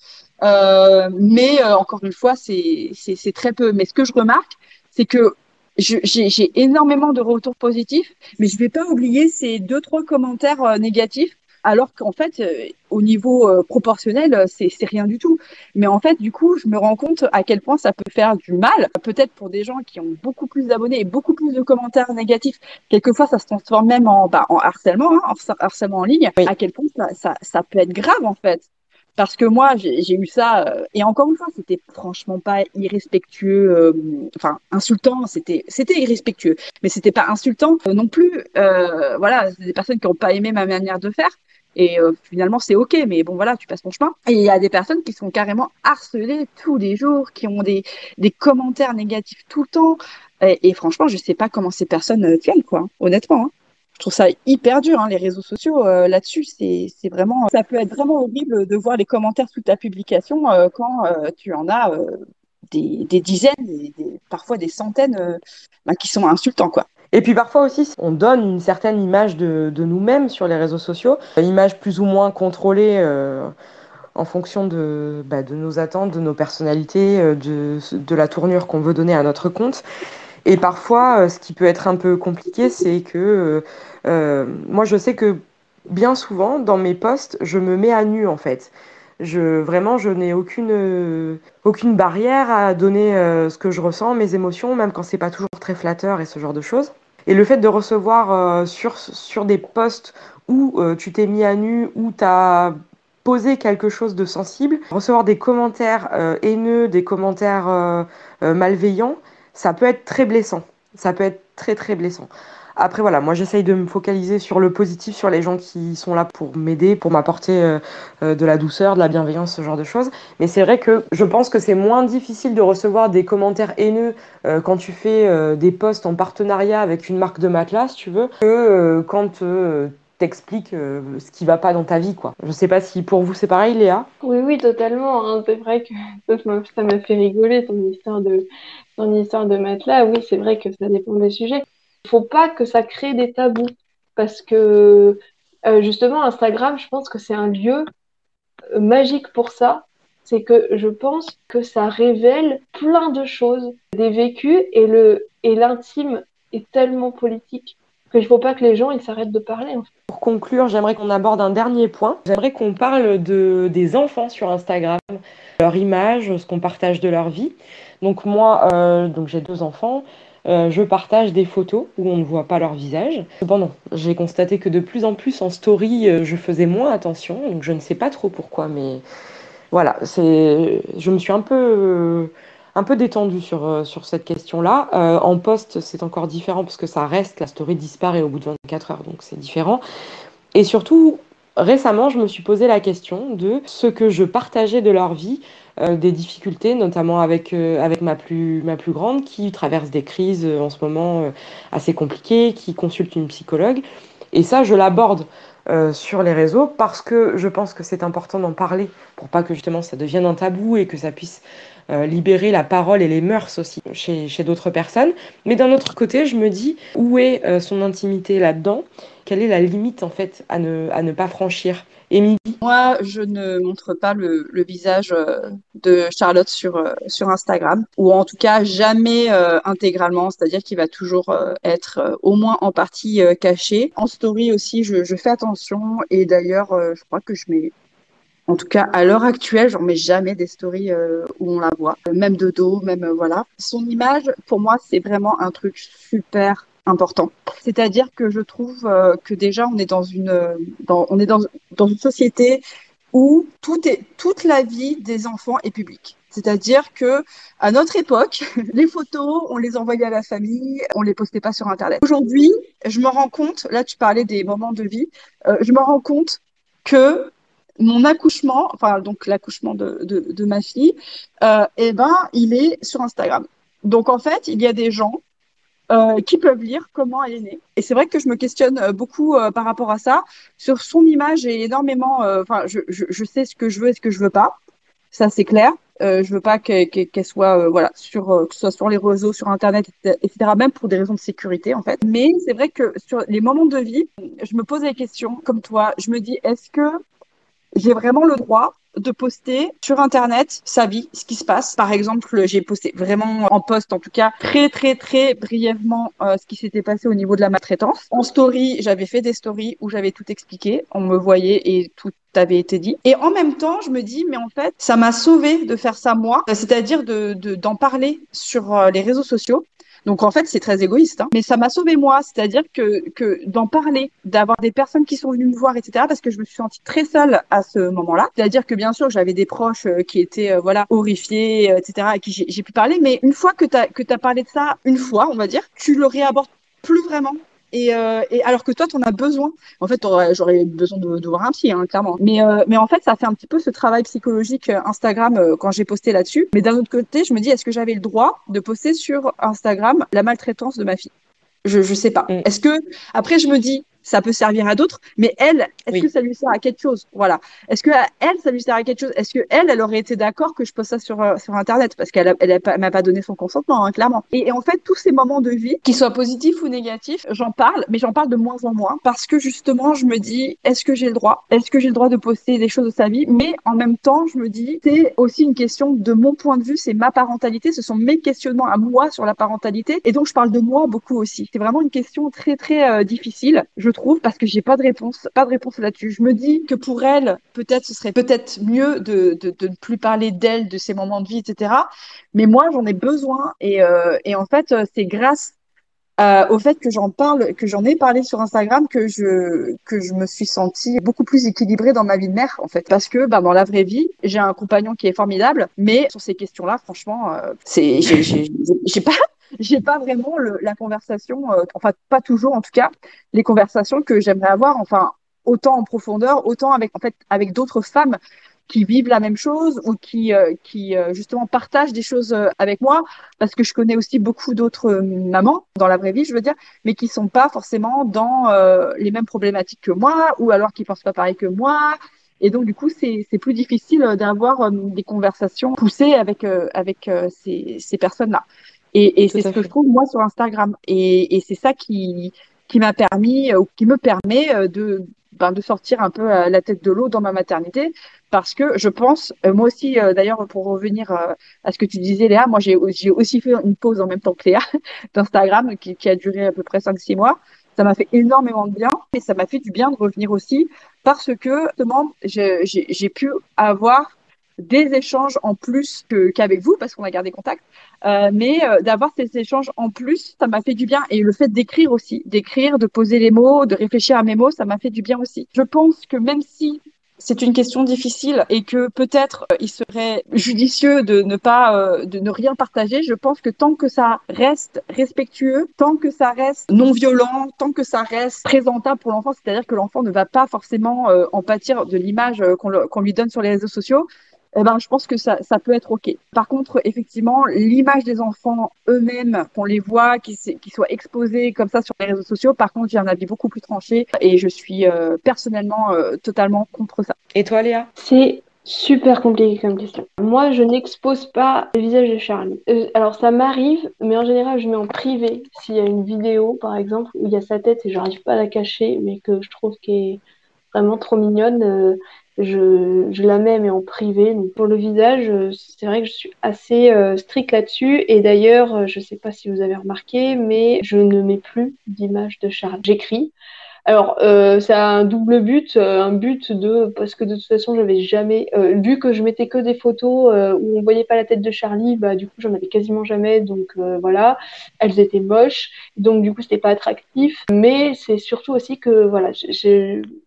Speaker 2: Euh, mais euh, encore une fois, c'est, c'est, c'est très peu. Mais ce que je remarque, c'est que je- j'ai, j'ai énormément de retours positifs, mais je vais pas oublier ces deux, trois commentaires euh, négatifs, alors qu'en fait, euh, au niveau euh, proportionnel, euh, c'est, c'est rien du tout. Mais en fait, du coup, je me rends compte à quel point ça peut faire du mal. Peut-être pour des gens qui ont beaucoup plus d'abonnés et beaucoup plus de commentaires négatifs. Quelquefois, ça se transforme même en, bah, en harcèlement, hein, en harcèlement en ligne.
Speaker 1: Oui.
Speaker 2: À quel point ça, ça, ça peut être grave, en fait. Parce que moi, j'ai j'ai eu ça, euh, et encore une fois, c'était franchement pas irrespectueux, euh, enfin insultant, c'était c'était irrespectueux, mais c'était pas insultant euh, non plus. Euh, voilà, c'est des personnes qui n'ont pas aimé ma manière de faire. Et euh, finalement, c'est OK, mais bon, voilà, tu passes ton chemin. Et il y a des personnes qui sont carrément harcelées tous les jours, qui ont des, des commentaires négatifs tout le temps. Et, et franchement, je sais pas comment ces personnes euh, tiennent, quoi, hein, honnêtement. Hein. Je trouve ça hyper dur, hein, les réseaux sociaux, euh, là-dessus, c'est, c'est vraiment, ça peut être vraiment horrible de voir les commentaires sous ta publication euh, quand euh, tu en as euh, des, des dizaines, des, des- parfois des centaines euh, bah, qui sont insultants, quoi.
Speaker 1: Et puis parfois aussi, on donne une certaine image de, de nous-mêmes sur les réseaux sociaux, une image plus ou moins contrôlée euh, en fonction de, bah, de nos attentes, de nos personnalités, euh, de, de la tournure qu'on veut donner à notre compte. Et parfois, euh, ce qui peut être un peu compliqué, c'est que euh, euh, moi, je sais que bien souvent, dans mes posts, je me mets à nu en fait. Je, vraiment, je n'ai aucune, euh, aucune barrière à donner euh, ce que je ressens, mes émotions, même quand c'est pas toujours très flatteur et ce genre de choses. Et le fait de recevoir euh, sur, sur des posts où euh, tu t'es mis à nu, où tu as posé quelque chose de sensible, recevoir des commentaires euh, haineux, des commentaires euh, euh, malveillants, ça peut être très blessant. Ça peut être très très blessant. Après voilà, moi j'essaye de me focaliser sur le positif, sur les gens qui sont là pour m'aider, pour m'apporter euh, euh, de la douceur, de la bienveillance, ce genre de choses. Mais c'est vrai que je pense que c'est moins difficile de recevoir des commentaires haineux euh, quand tu fais euh, des posts en partenariat avec une marque de matelas, si tu veux, que euh, quand euh, t'expliques euh, ce qui va pas dans ta vie, quoi. Je sais pas si pour vous c'est pareil, Léa.
Speaker 3: Oui, oui, totalement, hein. C'est vrai que ça m'a ça m'a fait rigoler, ton histoire de, ton histoire de matelas. Oui, c'est vrai que ça dépend des sujets. Il faut pas que ça crée des tabous. Parce que, euh, justement, Instagram, je pense que c'est un lieu euh, magique pour ça. C'est que je pense que ça révèle plein de choses, des vécus, et le, et l'intime est tellement politique qu'il faut pas que les gens, ils s'arrêtent de parler, en fait.
Speaker 1: Pour conclure, j'aimerais qu'on aborde un dernier point. J'aimerais qu'on parle de, des enfants sur Instagram, leur image, ce qu'on partage de leur vie. Donc moi, euh, donc j'ai deux enfants. Euh, je partage des photos où on ne voit pas leur visage. Cependant, j'ai constaté que de plus en plus en story, euh, je faisais moins attention. Donc je ne sais pas trop pourquoi, mais voilà, c'est, je me suis un peu, euh, un peu détendue sur, euh, sur cette question-là. Euh, en post, c'est encore différent parce que ça reste, la story disparaît au bout de vingt-quatre heures, donc c'est différent. Et surtout, récemment, je me suis posé la question de ce que je partageais de leur vie, euh, des difficultés, notamment avec, euh, avec ma plus, ma plus grande, qui traverse des crises euh, en ce moment euh, assez compliquées, qui consulte une psychologue. Et ça, je l'aborde euh, sur les réseaux parce que je pense que c'est important d'en parler pour pas que justement ça devienne un tabou et que ça puisse euh, libérer la parole et les mœurs aussi chez, chez d'autres personnes. Mais d'un autre côté, je me dis, où est euh, son intimité là-dedans? Quelle est la limite en fait à ne, à ne pas franchir? Émilie?
Speaker 2: Moi, je ne montre pas le, le visage euh, de Charlotte sur, euh, sur Instagram, ou en tout cas jamais euh, intégralement, c'est-à-dire qu'il va toujours euh, être euh, au moins en partie euh, caché. En story aussi, je, je fais attention, et d'ailleurs, euh, je crois que je mets, en tout cas à l'heure actuelle, j'en mets jamais des stories euh, où on la voit, même de dos, même euh, voilà. Son image, pour moi, c'est vraiment un truc super important. C'est-à-dire que je trouve euh, que déjà on est dans une, euh, dans, on est dans, dans une société où tout est, toute la vie des enfants est publique. C'est-à-dire que à notre époque, les photos, on les envoyait à la famille, on les postait pas sur Internet. Aujourd'hui, je me rends compte, là tu parlais des moments de vie, euh, je me rends compte que mon accouchement, enfin donc l'accouchement de, de, de ma fille, euh, eh ben il est sur Instagram. Donc en fait, il y a des gens euh, qui peuvent lire comment elle est née. Et c'est vrai que je me questionne euh, beaucoup euh, par rapport à ça. Sur son image, j'ai énormément. euh, Enfin, je, je, je sais ce que je veux et ce que je veux pas. Ça, c'est clair. Euh, je veux pas qu'elle qu'elle- qu'elle soit, euh, voilà, sur, euh, que ce soit sur les réseaux, sur Internet, et cetera, même pour des raisons de sécurité, en fait. Mais c'est vrai que sur les moments de vie, je me pose des questions, comme toi. Je me dis, est-ce que j'ai vraiment le droit de poster sur Internet sa vie, ce qui se passe. Par exemple, j'ai posté vraiment en post, en tout cas, très, très, très brièvement euh, ce qui s'était passé au niveau de la maltraitance. En story, j'avais fait des stories où j'avais tout expliqué. On me voyait et tout avait été dit. Et en même temps, je me dis, mais en fait, ça m'a sauvé de faire ça moi, c'est-à-dire de, de, d'en parler sur euh, les réseaux sociaux. Donc en fait, c'est très égoïste, hein. Mais ça m'a sauvé moi, c'est-à-dire que, que d'en parler, d'avoir des personnes qui sont venues me voir, et cetera. Parce que je me suis sentie très seule à ce moment-là. C'est-à-dire que bien sûr, j'avais des proches euh, qui étaient euh, voilà horrifiés, euh, et cetera. À qui j'ai, j'ai pu parler. Mais une fois que t'as que t'as parlé de ça, une fois, on va dire, tu le réabordes plus vraiment. Et, euh, et alors que toi, t'en as besoin. En fait, t'aurais- j'aurais besoin de, de voir un psy, hein, clairement. Mais, euh, mais en fait, ça fait un petit peu ce travail psychologique euh, Instagram euh, quand j'ai posté là-dessus. Mais d'un autre côté, je me dis, est-ce que j'avais le droit de poster sur Instagram la maltraitance de ma fille? Je, je sais pas.
Speaker 1: Mm.
Speaker 2: Est-ce que, après, je me dis, ça peut servir à d'autres, mais elle, est-ce que
Speaker 1: Oui.
Speaker 2: ça lui sert à quelque chose? Voilà. Est-ce que à elle, ça lui sert à quelque chose? Est-ce que elle, elle aurait été d'accord que je poste ça sur, euh, sur Internet? Parce qu'elle a, elle a pas- elle m'a pas donné son consentement, hein, clairement. Et, et en fait, tous ces moments de vie, qu'ils soient positifs ou négatifs, j'en parle, mais j'en parle de moins en moins parce que justement, je me dis, est-ce que j'ai le droit? Est-ce que j'ai le droit de poster des choses de sa vie? Mais en même temps, je me dis, c'est aussi une question de mon point de vue, c'est ma parentalité, ce sont mes questionnements à moi sur la parentalité. Et donc, je parle de moi beaucoup aussi. C'est vraiment une question très, très euh, difficile, je trouve, parce que j'ai pas de réponse, pas de réponse là-dessus. Je me dis que pour elle, peut-être, ce serait peut-être mieux de, de, de ne plus parler d'elle, de ses moments de vie, et cetera. Mais moi, j'en ai besoin. Et, euh, et en fait, euh, c'est grâce euh, au fait que j'en parle, que j'en ai parlé sur Instagram, que je que je me suis sentie beaucoup plus équilibrée dans ma vie de mère, en fait, parce que bah, dans la vraie vie, j'ai un compagnon qui est formidable, mais sur ces questions-là, franchement, euh, c'est j'ai j'ai j'ai pas j'ai pas vraiment le, la conversation, euh, enfin pas toujours en tout cas, les conversations que j'aimerais avoir, enfin autant en profondeur, autant avec en fait avec d'autres femmes qui vivent la même chose ou qui euh, qui euh, justement partagent des choses euh, avec moi parce que je connais aussi beaucoup d'autres euh, mamans dans la vraie vie, je veux dire, mais qui sont pas forcément dans euh, les mêmes problématiques que moi, ou alors qui pensent pas pareil que moi. Et donc, du coup, c'est c'est plus difficile euh, d'avoir euh, des conversations poussées avec euh, avec euh, ces ces personnes-là. Et, et
Speaker 1: Tout
Speaker 2: c'est ce
Speaker 1: à
Speaker 2: que je
Speaker 1: fait.
Speaker 2: trouve moi sur Instagram. Et, et c'est ça qui qui m'a permis euh, ou qui me permet euh, de ben, de sortir un peu euh, la tête de l'eau dans ma maternité parce que je pense, euh, moi aussi, euh, d'ailleurs, pour revenir euh, à ce que tu disais, Léa, moi, j'ai, j'ai aussi fait une pause en même temps que Léa d'Instagram qui, qui a duré à peu près cinq six mois. Ça m'a fait énormément de bien et ça m'a fait du bien de revenir aussi parce que, justement, j'ai, j'ai, j'ai pu avoir des échanges en plus que, qu'avec vous parce qu'on a gardé contact. Euh, mais euh, d'avoir ces échanges en plus, ça m'a fait du bien. Et le fait d'écrire aussi, d'écrire, de poser les mots, de réfléchir à mes mots, ça m'a fait du bien aussi. Je pense que même si c'est une question difficile et que peut-être euh, il serait judicieux de ne pas euh, de ne rien partager. Je pense que tant que ça reste respectueux, tant que ça reste non violent, tant que ça reste présentable pour l'enfant, c'est-à-dire que l'enfant ne va pas forcément euh, en pâtir de l'image euh, qu'on, le- qu'on lui donne sur les réseaux sociaux. Eh ben, je pense que ça, ça peut être OK. Par contre, effectivement, l'image des enfants eux-mêmes, qu'on les voit, qu'ils qu'ils soient exposés comme ça sur les réseaux sociaux, par contre, j'ai un avis beaucoup plus tranché et je suis euh, personnellement euh, totalement contre ça.
Speaker 1: Et toi, Léa?
Speaker 3: C'est super compliqué comme question. Moi, je n'expose pas le visage de Charlie. Euh, alors, ça m'arrive, mais en général, je mets en privé. S'il y a une vidéo, par exemple, où il y a sa tête et j'arrive pas à la cacher, mais que je trouve qu'elle est vraiment trop mignonne, euh, je, je la mets, mais en privé. Donc, pour le visage, euh, c'est vrai que je suis assez euh, stricte là-dessus. Et d'ailleurs, euh, je sais pas si vous avez remarqué, mais je ne mets plus d'image de Charlie. J'écris. Alors, euh, ça a un double but, euh, un but de parce que de toute façon, j'avais jamais euh, vu que je mettais que des photos euh, où on voyait pas la tête de Charlie, bah du coup, j'en avais quasiment jamais, donc euh, voilà, elles étaient moches, donc du coup, c'était pas attractif. Mais c'est surtout aussi que voilà, j'ai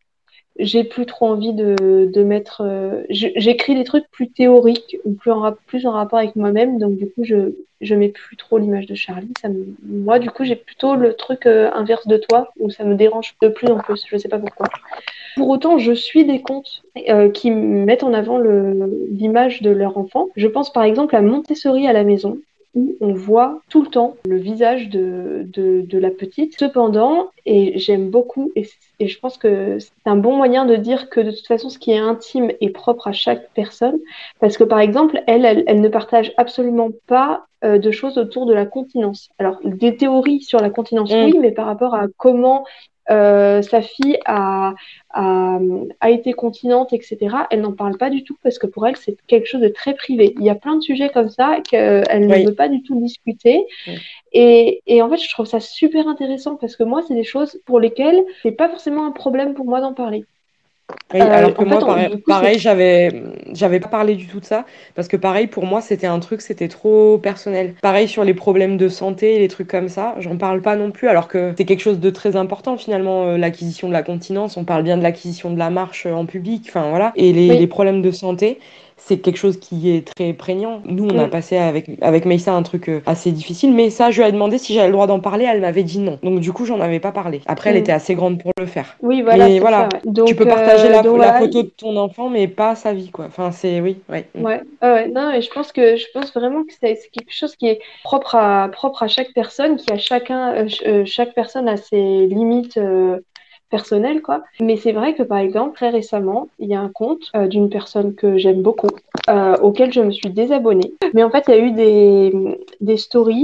Speaker 3: j'ai plus trop envie de, de mettre. euh, je- J'écris des trucs plus théoriques ou plus en, rap- plus en rapport avec moi-même. Donc, du coup, je, je mets plus trop l'image de Charlie. Ça me- moi, du coup, j'ai plutôt le truc euh, inverse de toi où ça me dérange de plus en plus. Je sais pas pourquoi. Pour autant, je suis des comptes euh, qui mettent en avant le- l'image de leur enfant. Je pense par exemple à Montessori à la maison, où on voit tout le temps le visage de, de, de la petite. Cependant, et j'aime beaucoup, et, et je pense que c'est un bon moyen de dire que de toute façon, ce qui est intime est propre à chaque personne, parce que par exemple, elle, elle, elle ne partage absolument pas euh, de choses autour de la continence. Alors, des théories sur la continence,
Speaker 1: Mm.
Speaker 3: oui, mais par rapport à comment euh, sa fille a a, a été continente, et cetera. Elle n'en parle pas du tout parce que pour elle, c'est quelque chose de très privé. Il y a plein de sujets comme ça qu'elle ne
Speaker 1: Oui.
Speaker 3: veut pas du tout discuter.
Speaker 1: Mm.
Speaker 3: Et, et en fait, je trouve ça super intéressant parce que moi, c'est des choses pour lesquelles c'est pas forcément un problème pour moi d'en parler.
Speaker 1: Oui,
Speaker 3: Euh,
Speaker 1: alors que
Speaker 3: en fait,
Speaker 1: moi,
Speaker 3: on-
Speaker 1: pareil,
Speaker 3: du coup, c'est
Speaker 1: pareil, j'avais, j'avais pas parlé du tout de ça, parce que pareil, pour moi, c'était un truc, c'était trop personnel. Pareil sur les problèmes de santé, les trucs comme ça, j'en parle pas non plus, alors que c'est quelque chose de très important finalement, euh, l'acquisition de la continence, on parle bien de l'acquisition de la marche euh, en public, enfin voilà, et les, les
Speaker 3: oui.
Speaker 1: problèmes de santé. C'est quelque chose qui est très prégnant. Nous, on a
Speaker 3: Mm.
Speaker 1: passé avec, avec Meissa un truc euh, assez difficile, mais ça, je lui ai demandé si j'avais le droit d'en parler, elle m'avait dit non. Donc, du coup, j'en avais pas parlé. Après, elle était
Speaker 3: Mm.
Speaker 1: assez grande pour le faire.
Speaker 3: Oui, voilà,
Speaker 1: Mais
Speaker 3: c'est
Speaker 1: voilà,
Speaker 3: ça. Ouais.
Speaker 1: tu
Speaker 3: Donc,
Speaker 1: peux partager
Speaker 3: euh,
Speaker 1: la,
Speaker 3: donc
Speaker 1: la
Speaker 3: voilà.
Speaker 1: photo de ton enfant, mais pas sa vie, quoi. Enfin, c'est... Oui, ouais. Mm.
Speaker 3: Ouais, ouais, ouais. Non, mais je pense que je pense vraiment que c'est c'est quelque chose qui est propre à propre à chaque personne, qui a chacun euh, ch- euh, chaque personne a ses limites euh, personnelles, quoi. Mais c'est vrai que par exemple, très récemment, il y a un compte euh, d'une personne que j'aime beaucoup, euh, auquel je me suis désabonnée. Mais en fait, il y a eu des des stories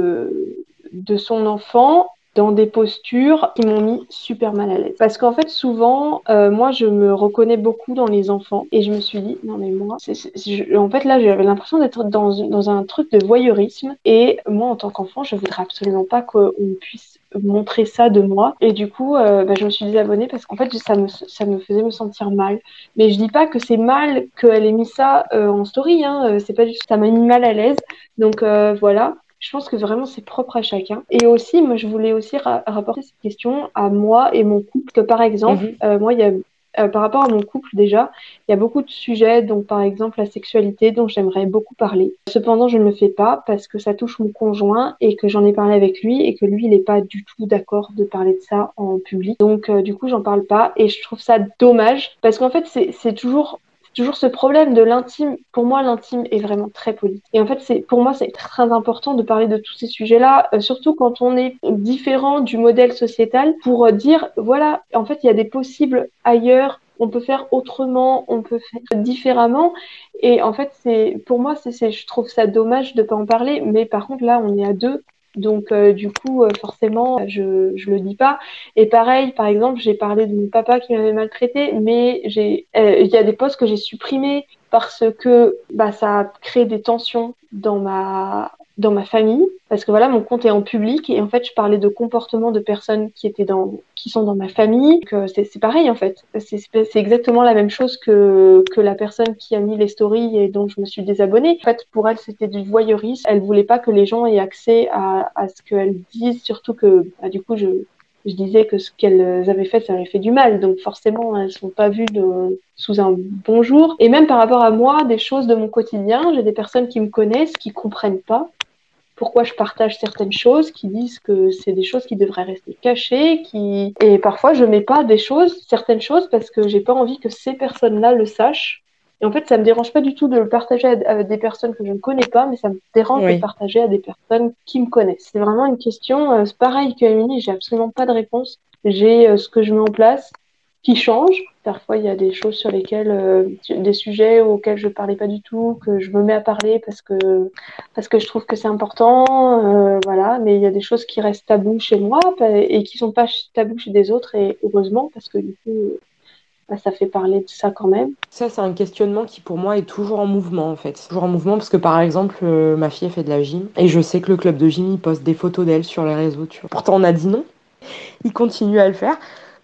Speaker 3: de de son enfant dans des postures qui m'ont mis super mal à l'aise. Parce qu'en fait, souvent, euh, moi, je me reconnais beaucoup dans les enfants et je me suis dit, non, mais moi, c'est, c'est- je- en fait, là, j'avais l'impression d'être dans, dans un truc de voyeurisme et moi, en tant qu'enfant, je voudrais absolument pas qu'on puisse montrer ça de moi. Et du coup, euh, bah, je me suis désabonnée parce qu'en fait, ça me, ça me faisait me sentir mal. Mais je dis pas que c'est mal qu'elle ait mis ça euh, en story, hein, euh, c'est pas du tout, ça m'a mis mal à l'aise. Donc euh, voilà. Je pense que vraiment c'est propre à chacun. Et aussi, moi, je voulais aussi ra- rapporter cette question à moi et mon couple. Que par exemple,
Speaker 1: Mhm.
Speaker 3: euh, moi, il y a, euh, par rapport à mon couple déjà, il y a beaucoup de sujets, donc par exemple la sexualité, dont j'aimerais beaucoup parler. Cependant, je ne le fais pas parce que ça touche mon conjoint et que j'en ai parlé avec lui et que lui, il n'est pas du tout d'accord de parler de ça en public. Donc, euh, du coup, j'en parle pas et je trouve ça dommage parce qu'en fait, c'est c'est toujours toujours ce problème de l'intime. Pour moi, l'intime est vraiment très politique. Et en fait, c'est, pour moi, c'est très important de parler de tous ces sujets-là, euh, surtout quand on est différent du modèle sociétal, pour euh, dire, voilà, en fait, il y a des possibles ailleurs. On peut faire autrement, on peut faire différemment. Et en fait, c'est, pour moi, c'est, c'est, je trouve ça dommage de pas en parler. Mais par contre, là, on est à deux. Donc, euh, du coup, euh, forcément, je, je le dis pas. Et pareil, par exemple, j'ai parlé de mon papa qui m'avait maltraité, mais j'ai, euh, il y a des posts que j'ai supprimés parce que bah, ça a créé des tensions dans ma, dans ma famille. Parce que voilà, mon compte est en public et en fait, je parlais de comportements de personnes qui étaient dans, qui sont dans ma famille. Donc, euh, c'est, c'est pareil en fait. C'est, c'est exactement la même chose que, que la personne qui a mis les stories et dont je me suis désabonnée. En fait, pour elle, c'était du voyeurisme. Elle voulait pas que les gens aient accès à, à ce qu'elle dise, surtout que bah, du coup, je, je disais que ce qu'elles avaient fait, ça avait fait du mal. Donc forcément, elles ne sont pas vues de, sous un bon jour. Et même par rapport à moi, des choses de mon quotidien, j'ai des personnes qui me connaissent, qui comprennent pas pourquoi je partage certaines choses, qui disent que c'est des choses qui devraient rester cachées, qui et parfois je mets pas des choses, certaines choses parce que j'ai pas envie que ces personnes-là le sachent. Et en fait, ça me dérange pas du tout de le partager à, à des personnes que je ne connais pas, mais ça me dérange de le
Speaker 1: Oui.
Speaker 3: partager à des personnes qui me connaissent. C'est vraiment une question, euh, c'est pareil que Émilie, j'ai absolument pas de réponse. J'ai euh, ce que je mets en place qui change. Parfois, il y a des choses sur lesquelles, euh, des sujets auxquels je parlais pas du tout, que je me mets à parler parce que parce que je trouve que c'est important, euh, voilà. Mais il y a des choses qui restent tabous chez moi et qui sont pas tabous chez des autres et heureusement parce que du coup, bah, ça fait parler de ça quand même.
Speaker 1: Ça, c'est un questionnement qui, pour moi, est toujours en mouvement, en fait. Toujours en mouvement, parce que, par exemple, euh, ma fille, elle fait de la gym, et je sais que le club de gym, il poste des photos d'elle sur les réseaux, tu vois. Pourtant, on a dit non. Il continue à le faire.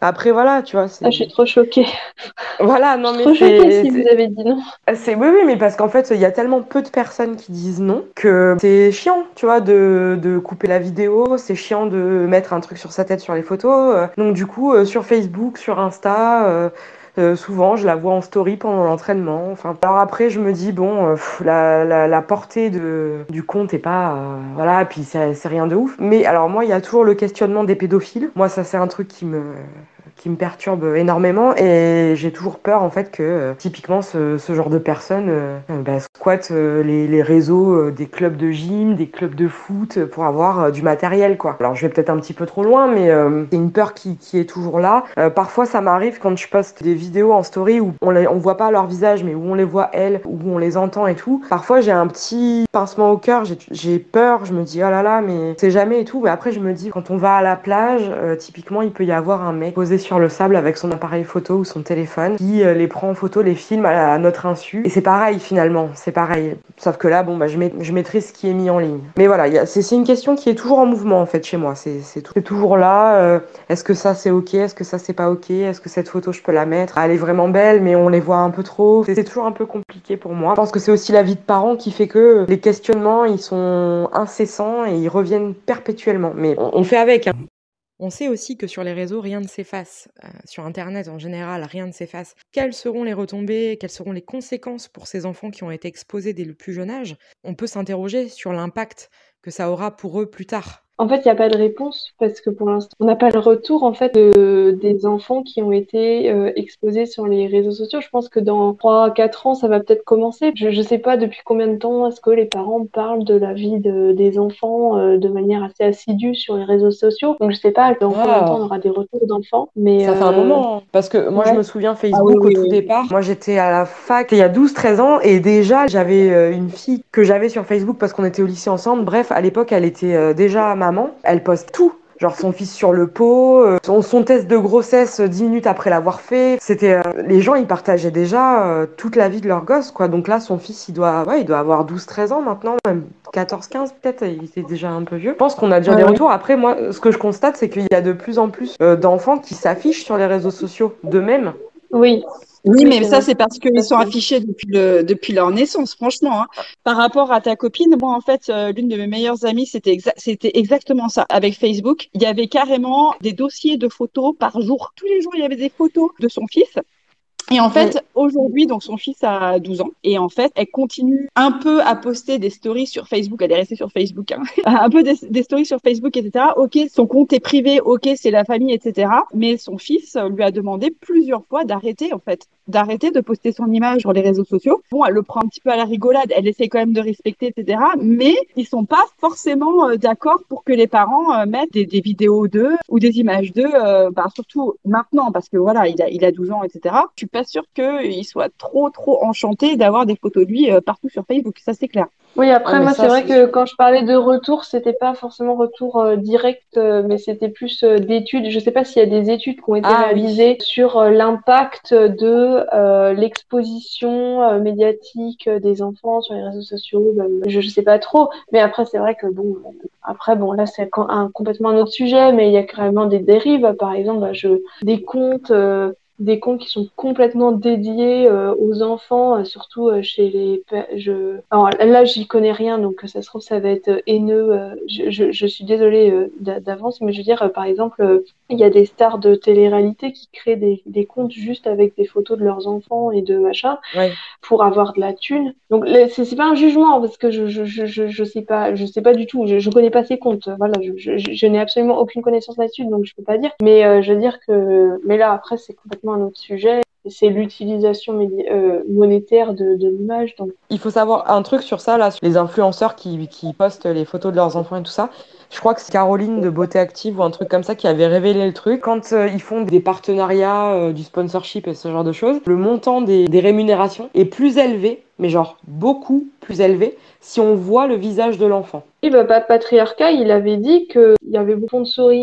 Speaker 1: Après, voilà, tu vois, c'est...
Speaker 3: Ah, je suis trop choquée.
Speaker 1: Voilà,
Speaker 3: Je
Speaker 1: non,
Speaker 3: suis
Speaker 1: mais
Speaker 3: trop choquée
Speaker 1: c'est...
Speaker 3: si vous
Speaker 1: c'est...
Speaker 3: avez dit non.
Speaker 1: c'est- Oui, oui, mais parce qu'en fait, il y a tellement peu de personnes qui disent non que c'est chiant, tu vois, de, de couper la vidéo, c'est chiant de mettre un truc sur sa tête sur les photos. euh. Donc, du coup, euh, sur Facebook, sur Insta, euh, euh, souvent, je la vois en story pendant l'entraînement. Enfin, alors après, je me dis, bon, euh, pff, la, la, la portée de, du compte est pas... euh, voilà, puis c'est c'est rien de ouf. Mais alors, moi, il y a toujours le questionnement des pédophiles. Moi, ça, c'est un truc qui me qui me perturbe énormément et j'ai toujours peur en fait que euh, typiquement ce, ce genre de personnes euh, bah, squattent euh, les, les réseaux euh, des clubs de gym, des clubs de foot euh, pour avoir euh, du matériel quoi. Alors je vais peut-être un petit peu trop loin mais euh, c'est une peur qui, qui est toujours là. Euh, parfois ça m'arrive quand je poste des vidéos en story où on, les, on voit pas leur visage mais où on les voit elles, où on les entend et tout. Parfois j'ai un petit pincement au cœur, j'ai, j'ai peur, je me dis oh là là mais c'est jamais et tout. Mais après je me dis quand on va à la plage, euh, typiquement il peut y avoir un mec posé sur le sable avec son appareil photo ou son téléphone qui euh, les prend en photo, les filme à, à notre insu. Et c'est pareil finalement, c'est pareil. Sauf que là, bon, bah, je, mets, je maîtrise ce qui est mis en ligne. Mais voilà, y a, c'est, c'est une question qui est toujours en mouvement en fait chez moi. C'est, c'est, tout- c'est toujours là. euh, est-ce que ça c'est ok? Est-ce que ça c'est pas ok? Est-ce que cette photo je peux la mettre? Elle est vraiment belle, mais on les voit un peu trop. C'est, c'est toujours un peu compliqué pour moi. Je pense que c'est aussi la vie de parent qui fait que les questionnements ils sont incessants et ils reviennent perpétuellement. Mais on, on fait avec, hein. On sait aussi que sur les réseaux, rien ne s'efface. Euh, sur Internet, en général, rien ne s'efface. Quelles seront les retombées, quelles seront les conséquences pour ces enfants qui ont été exposés dès le plus jeune âge? On peut s'interroger sur l'impact que ça aura pour eux plus tard.
Speaker 3: En fait, il n'y a pas de réponse parce que pour l'instant, on n'a pas le retour en fait de- des enfants qui ont été euh, exposés sur les réseaux sociaux. Je pense que dans trois à quatre ans, ça va peut-être commencer. Je ne sais pas depuis combien de temps est-ce que les parents parlent de la vie de- des enfants euh, de manière assez assidue sur les réseaux sociaux. Donc je sais pas dans combien de temps on
Speaker 1: Ah,
Speaker 3: aura des retours d'enfants, mais
Speaker 1: ça fait un
Speaker 3: euh,
Speaker 1: moment, hein. Parce que moi, je
Speaker 3: ouais.
Speaker 1: me souviens
Speaker 2: Ah oui,
Speaker 1: Facebook au
Speaker 2: oui,
Speaker 1: tout
Speaker 2: oui.
Speaker 1: départ. Moi, j'étais à la fac il y a douze treize ans et déjà, j'avais euh, une fille que j'avais sur Facebook parce qu'on était au lycée ensemble. Bref, à l'époque, elle était euh, déjà maman. Elle poste tout. Genre son fils sur le pot, euh, son, son test de grossesse euh, dix minutes après l'avoir fait. C'était euh, les gens ils partageaient déjà euh, toute la vie de leur gosse quoi. Donc là son fils il doit ouais, il doit avoir douze treize ans maintenant, même quatorze quinze peut-être, il était déjà un peu vieux. Je pense qu'on a déjà
Speaker 2: Ouais,
Speaker 1: des
Speaker 2: ouais.
Speaker 1: retours. Après moi ce que je constate c'est qu'il y a de plus en plus euh, d'enfants qui s'affichent sur les réseaux sociaux d'eux-mêmes.
Speaker 3: Oui,
Speaker 2: Oui,
Speaker 3: oui,
Speaker 2: mais
Speaker 3: c'est
Speaker 2: ça,
Speaker 3: vrai.
Speaker 2: c'est parce
Speaker 3: Ça,
Speaker 2: qu'ils sont
Speaker 3: c'est-
Speaker 2: affichés depuis le, depuis leur naissance, franchement, hein. Par rapport à ta copine, moi, en fait, euh, l'une de mes meilleures amies, c'était exa- c'était exactement ça. Avec Facebook, il y avait carrément des dossiers de photos par jour. Tous les jours, il y avait des photos de son fils. Et en
Speaker 1: Oui.
Speaker 2: fait, aujourd'hui, donc son fils a douze ans, et en fait, elle continue un peu à poster des stories sur Facebook. Elle est restée sur Facebook, hein. Un peu des, des stories sur Facebook, et cetera. Ok, son compte est privé, ok, c'est la famille, et cetera. Mais son fils lui a demandé plusieurs fois d'arrêter, en fait, d'arrêter de poster son image sur les réseaux sociaux. Bon, elle le prend un petit peu à la rigolade, elle essaie quand même de respecter, et cetera. Mais ils sont pas forcément euh, d'accord pour que les parents euh, mettent des, des vidéos d'eux ou des images d'eux, euh, bah, surtout maintenant, parce que voilà, il a, il a douze ans, et cetera. Je suis pas sûre qu'il soit trop, trop enchanté d'avoir des photos de lui euh, partout sur Facebook, ça c'est clair.
Speaker 3: Oui,
Speaker 1: Ah
Speaker 3: après,
Speaker 1: mais
Speaker 3: moi, c'est
Speaker 1: ça
Speaker 3: vrai
Speaker 1: c'est
Speaker 3: que
Speaker 1: sûr.
Speaker 3: quand je parlais de retour, c'était pas forcément retour euh, direct, euh, mais c'était plus euh, d'études. Je sais pas s'il y a des études qui ont été
Speaker 1: Ah oui.
Speaker 3: réalisées sur euh, l'impact de euh, l'exposition euh, médiatique euh, des enfants sur les réseaux sociaux. Ben, je, je sais pas trop, mais après, c'est vrai que bon, après, bon, là, c'est co- un, complètement un autre sujet, mais il y a carrément des dérives. Par exemple, bah, je, des comptes. euh, des comptes qui sont complètement dédiés euh, aux enfants, euh, surtout euh, chez les... pe- Je... Alors là, j'y connais rien, donc euh, ça se trouve, ça va être euh, haineux. euh, je, je, je suis désolée euh, d'a- d'avance, mais je veux dire, euh, par exemple, euh, il y a des stars de télé-réalité qui créent des, des comptes juste avec des photos de leurs enfants et de machin
Speaker 1: Ouais.
Speaker 3: pour avoir de la thune. Donc là, c'est c'est pas un jugement parce que je je je je, je sais pas je sais pas du tout. Je je connais pas ces comptes. Voilà, je je, je je n'ai absolument aucune connaissance là-dessus, donc je peux pas dire. Mais euh, je veux dire que mais là après c'est complètement un autre sujet. C'est l'utilisation médi- euh, monétaire de de l'image. Donc
Speaker 1: Il faut savoir un truc sur ça, là, sur les influenceurs qui, qui postent les photos de leurs enfants et tout ça. Je crois que c'est Caroline de Beauté Active ou un truc comme ça qui avait révélé le truc. Quand euh, ils font des partenariats, euh, du sponsorship et ce genre de choses, le montant des, des rémunérations est plus élevé, mais genre beaucoup plus élevé, si on voit le visage de l'enfant.
Speaker 3: oui, bah, Pa- Patriarcat, il avait dit que il y avait beaucoup de sponsoring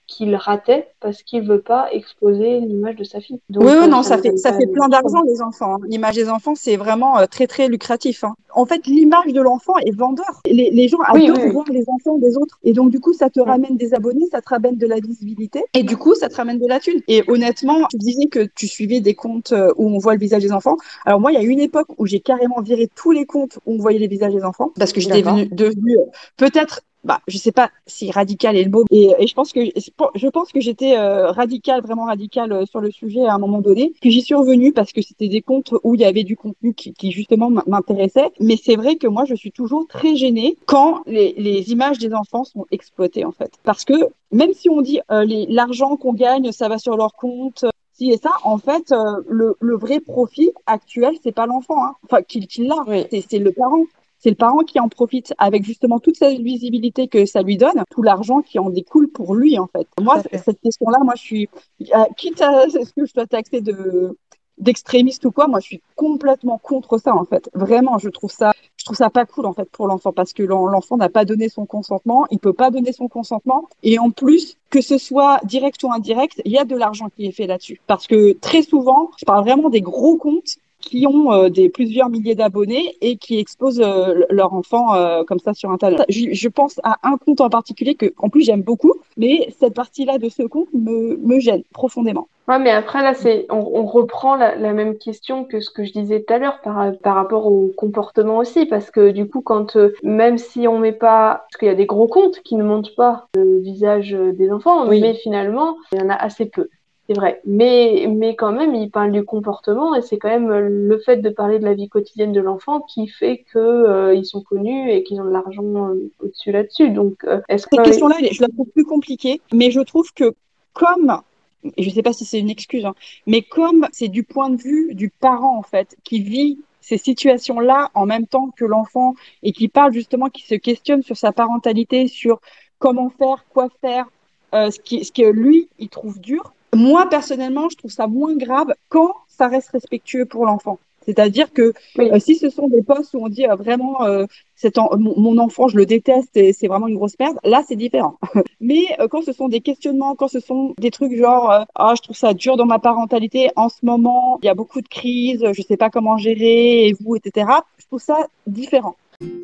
Speaker 3: qu'il ratait parce qu'il veut pas exposer l'image de sa fille. Donc,
Speaker 2: oui, oui,
Speaker 3: euh,
Speaker 2: non,
Speaker 3: ça
Speaker 2: ça
Speaker 3: me
Speaker 2: fait,
Speaker 3: donne
Speaker 2: ça
Speaker 3: pas
Speaker 2: fait
Speaker 3: le
Speaker 2: plein
Speaker 3: choix.
Speaker 2: d'argent, les enfants. hein. L'image des enfants, c'est vraiment euh, très, très lucratif. hein. En fait, l'image de l'enfant est vendeur. Les, les gens
Speaker 3: Oui,
Speaker 2: adorent
Speaker 3: oui, oui.
Speaker 2: voir les enfants des autres. Et donc, du coup, ça te
Speaker 3: Mm.
Speaker 2: ramène des abonnés, ça te ramène de la visibilité. Et du coup, ça te ramène de la thune. Et honnêtement, tu disais que tu suivais des comptes euh, où on voit le visage des enfants. Alors, moi, il y a une époque où j'ai carrément viré tous les comptes où on voyait les visages des enfants parce que j'étais
Speaker 1: D'accord.
Speaker 2: venue- devenue euh, peut-être bah, je sais pas si radical est le mot, et, et je pense que je pense que j'étais euh, radicale, vraiment radicale euh, sur le sujet à un moment donné. Puis j'y suis revenue parce que c'était des comptes où il y avait du contenu qui, qui justement m- m'intéressait. Mais c'est vrai que moi, je suis toujours très gênée quand les, les images des enfants sont exploitées en fait, parce que même si on dit euh, les- l'argent qu'on gagne, ça va sur leur compte. euh, Si et ça, en fait, euh, le, le vrai profit actuel, c'est pas l'enfant, hein. Enfin, qu'il qu'il l'a,
Speaker 1: Oui,
Speaker 2: c'est c'est le parent. C'est le parent qui en profite avec justement toute cette visibilité que ça lui donne, tout l'argent qui en découle pour lui, en fait.
Speaker 1: tout
Speaker 2: Moi,
Speaker 1: à fait.
Speaker 2: cette question-là, moi, je suis, euh, quitte à ce que je sois taxée de d'extrémiste ou quoi, moi, je suis complètement contre ça, en fait. Vraiment, je trouve ça, je trouve ça pas cool, en fait, pour l'enfant, parce que l'en- l'enfant n'a pas donné son consentement, il peut pas donner son consentement, et en plus, que ce soit direct ou indirect, il y a de l'argent qui est fait là-dessus. Parce que très souvent, je parle vraiment des gros comptes qui ont euh, des plusieurs milliers d'abonnés et qui exposent euh, leur enfant euh, comme ça sur Internet. Je, je pense à un compte en particulier que, en plus, j'aime beaucoup, mais cette partie-là de ce compte me, me gêne profondément.
Speaker 3: Ouais, mais après, là, c'est, on, on reprend la, la même question que ce que je disais tout à l'heure par, par rapport au comportement aussi, parce que du coup, quand, euh, même si on met pas, parce qu'il y a des gros comptes qui ne montrent pas le visage euh, des enfants, mais
Speaker 1: Oui,
Speaker 3: finalement, il y en a assez peu. C'est vrai. Mais, mais quand même, il parle du comportement et c'est quand même le fait de parler de la vie quotidienne de l'enfant qui fait que, euh, ils sont connus et qu'ils ont de l'argent euh, au-dessus là-dessus. Donc, euh, est-ce
Speaker 2: Cette
Speaker 3: que,
Speaker 2: question-là, je la trouve plus compliquée, mais je trouve que comme, et je ne sais pas si c'est une excuse, hein, mais comme c'est du point de vue du parent, en fait, qui vit ces situations-là en même temps que l'enfant et qui parle justement, qui se questionne sur sa parentalité, sur comment faire, quoi faire, euh, ce, qui, ce que lui, il trouve dur. Moi, personnellement, je trouve ça moins grave quand ça reste respectueux pour l'enfant. C'est-à-dire que euh,
Speaker 3: oui.
Speaker 2: si ce sont des posts où on dit euh, vraiment euh, cet en- mon, mon enfant, je le déteste et c'est vraiment une grosse merde, là, c'est différent. Mais euh, quand ce sont des questionnements, quand ce sont des trucs genre euh, ah, je trouve ça dur dans ma parentalité en ce moment, il y a beaucoup de crises, je sais pas comment gérer, et vous, et cetera. Je trouve ça différent.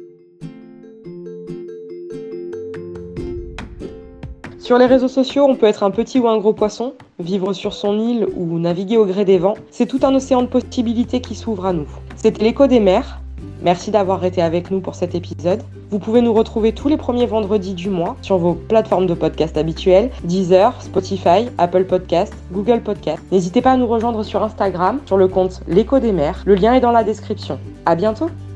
Speaker 1: sur les réseaux sociaux, on peut être un petit ou un gros poisson, vivre sur son île ou naviguer au gré des vents. C'est tout un océan de possibilités qui s'ouvre à nous. C'était l'écho des mers. Merci d'avoir été avec nous pour cet épisode. Vous pouvez nous retrouver tous les premiers vendredis du mois sur vos plateformes de podcast habituelles, Deezer, Spotify, Apple Podcasts, Google Podcasts. N'hésitez pas à nous rejoindre sur Instagram, sur le compte L'écho des mers. Le lien est dans la description. À bientôt!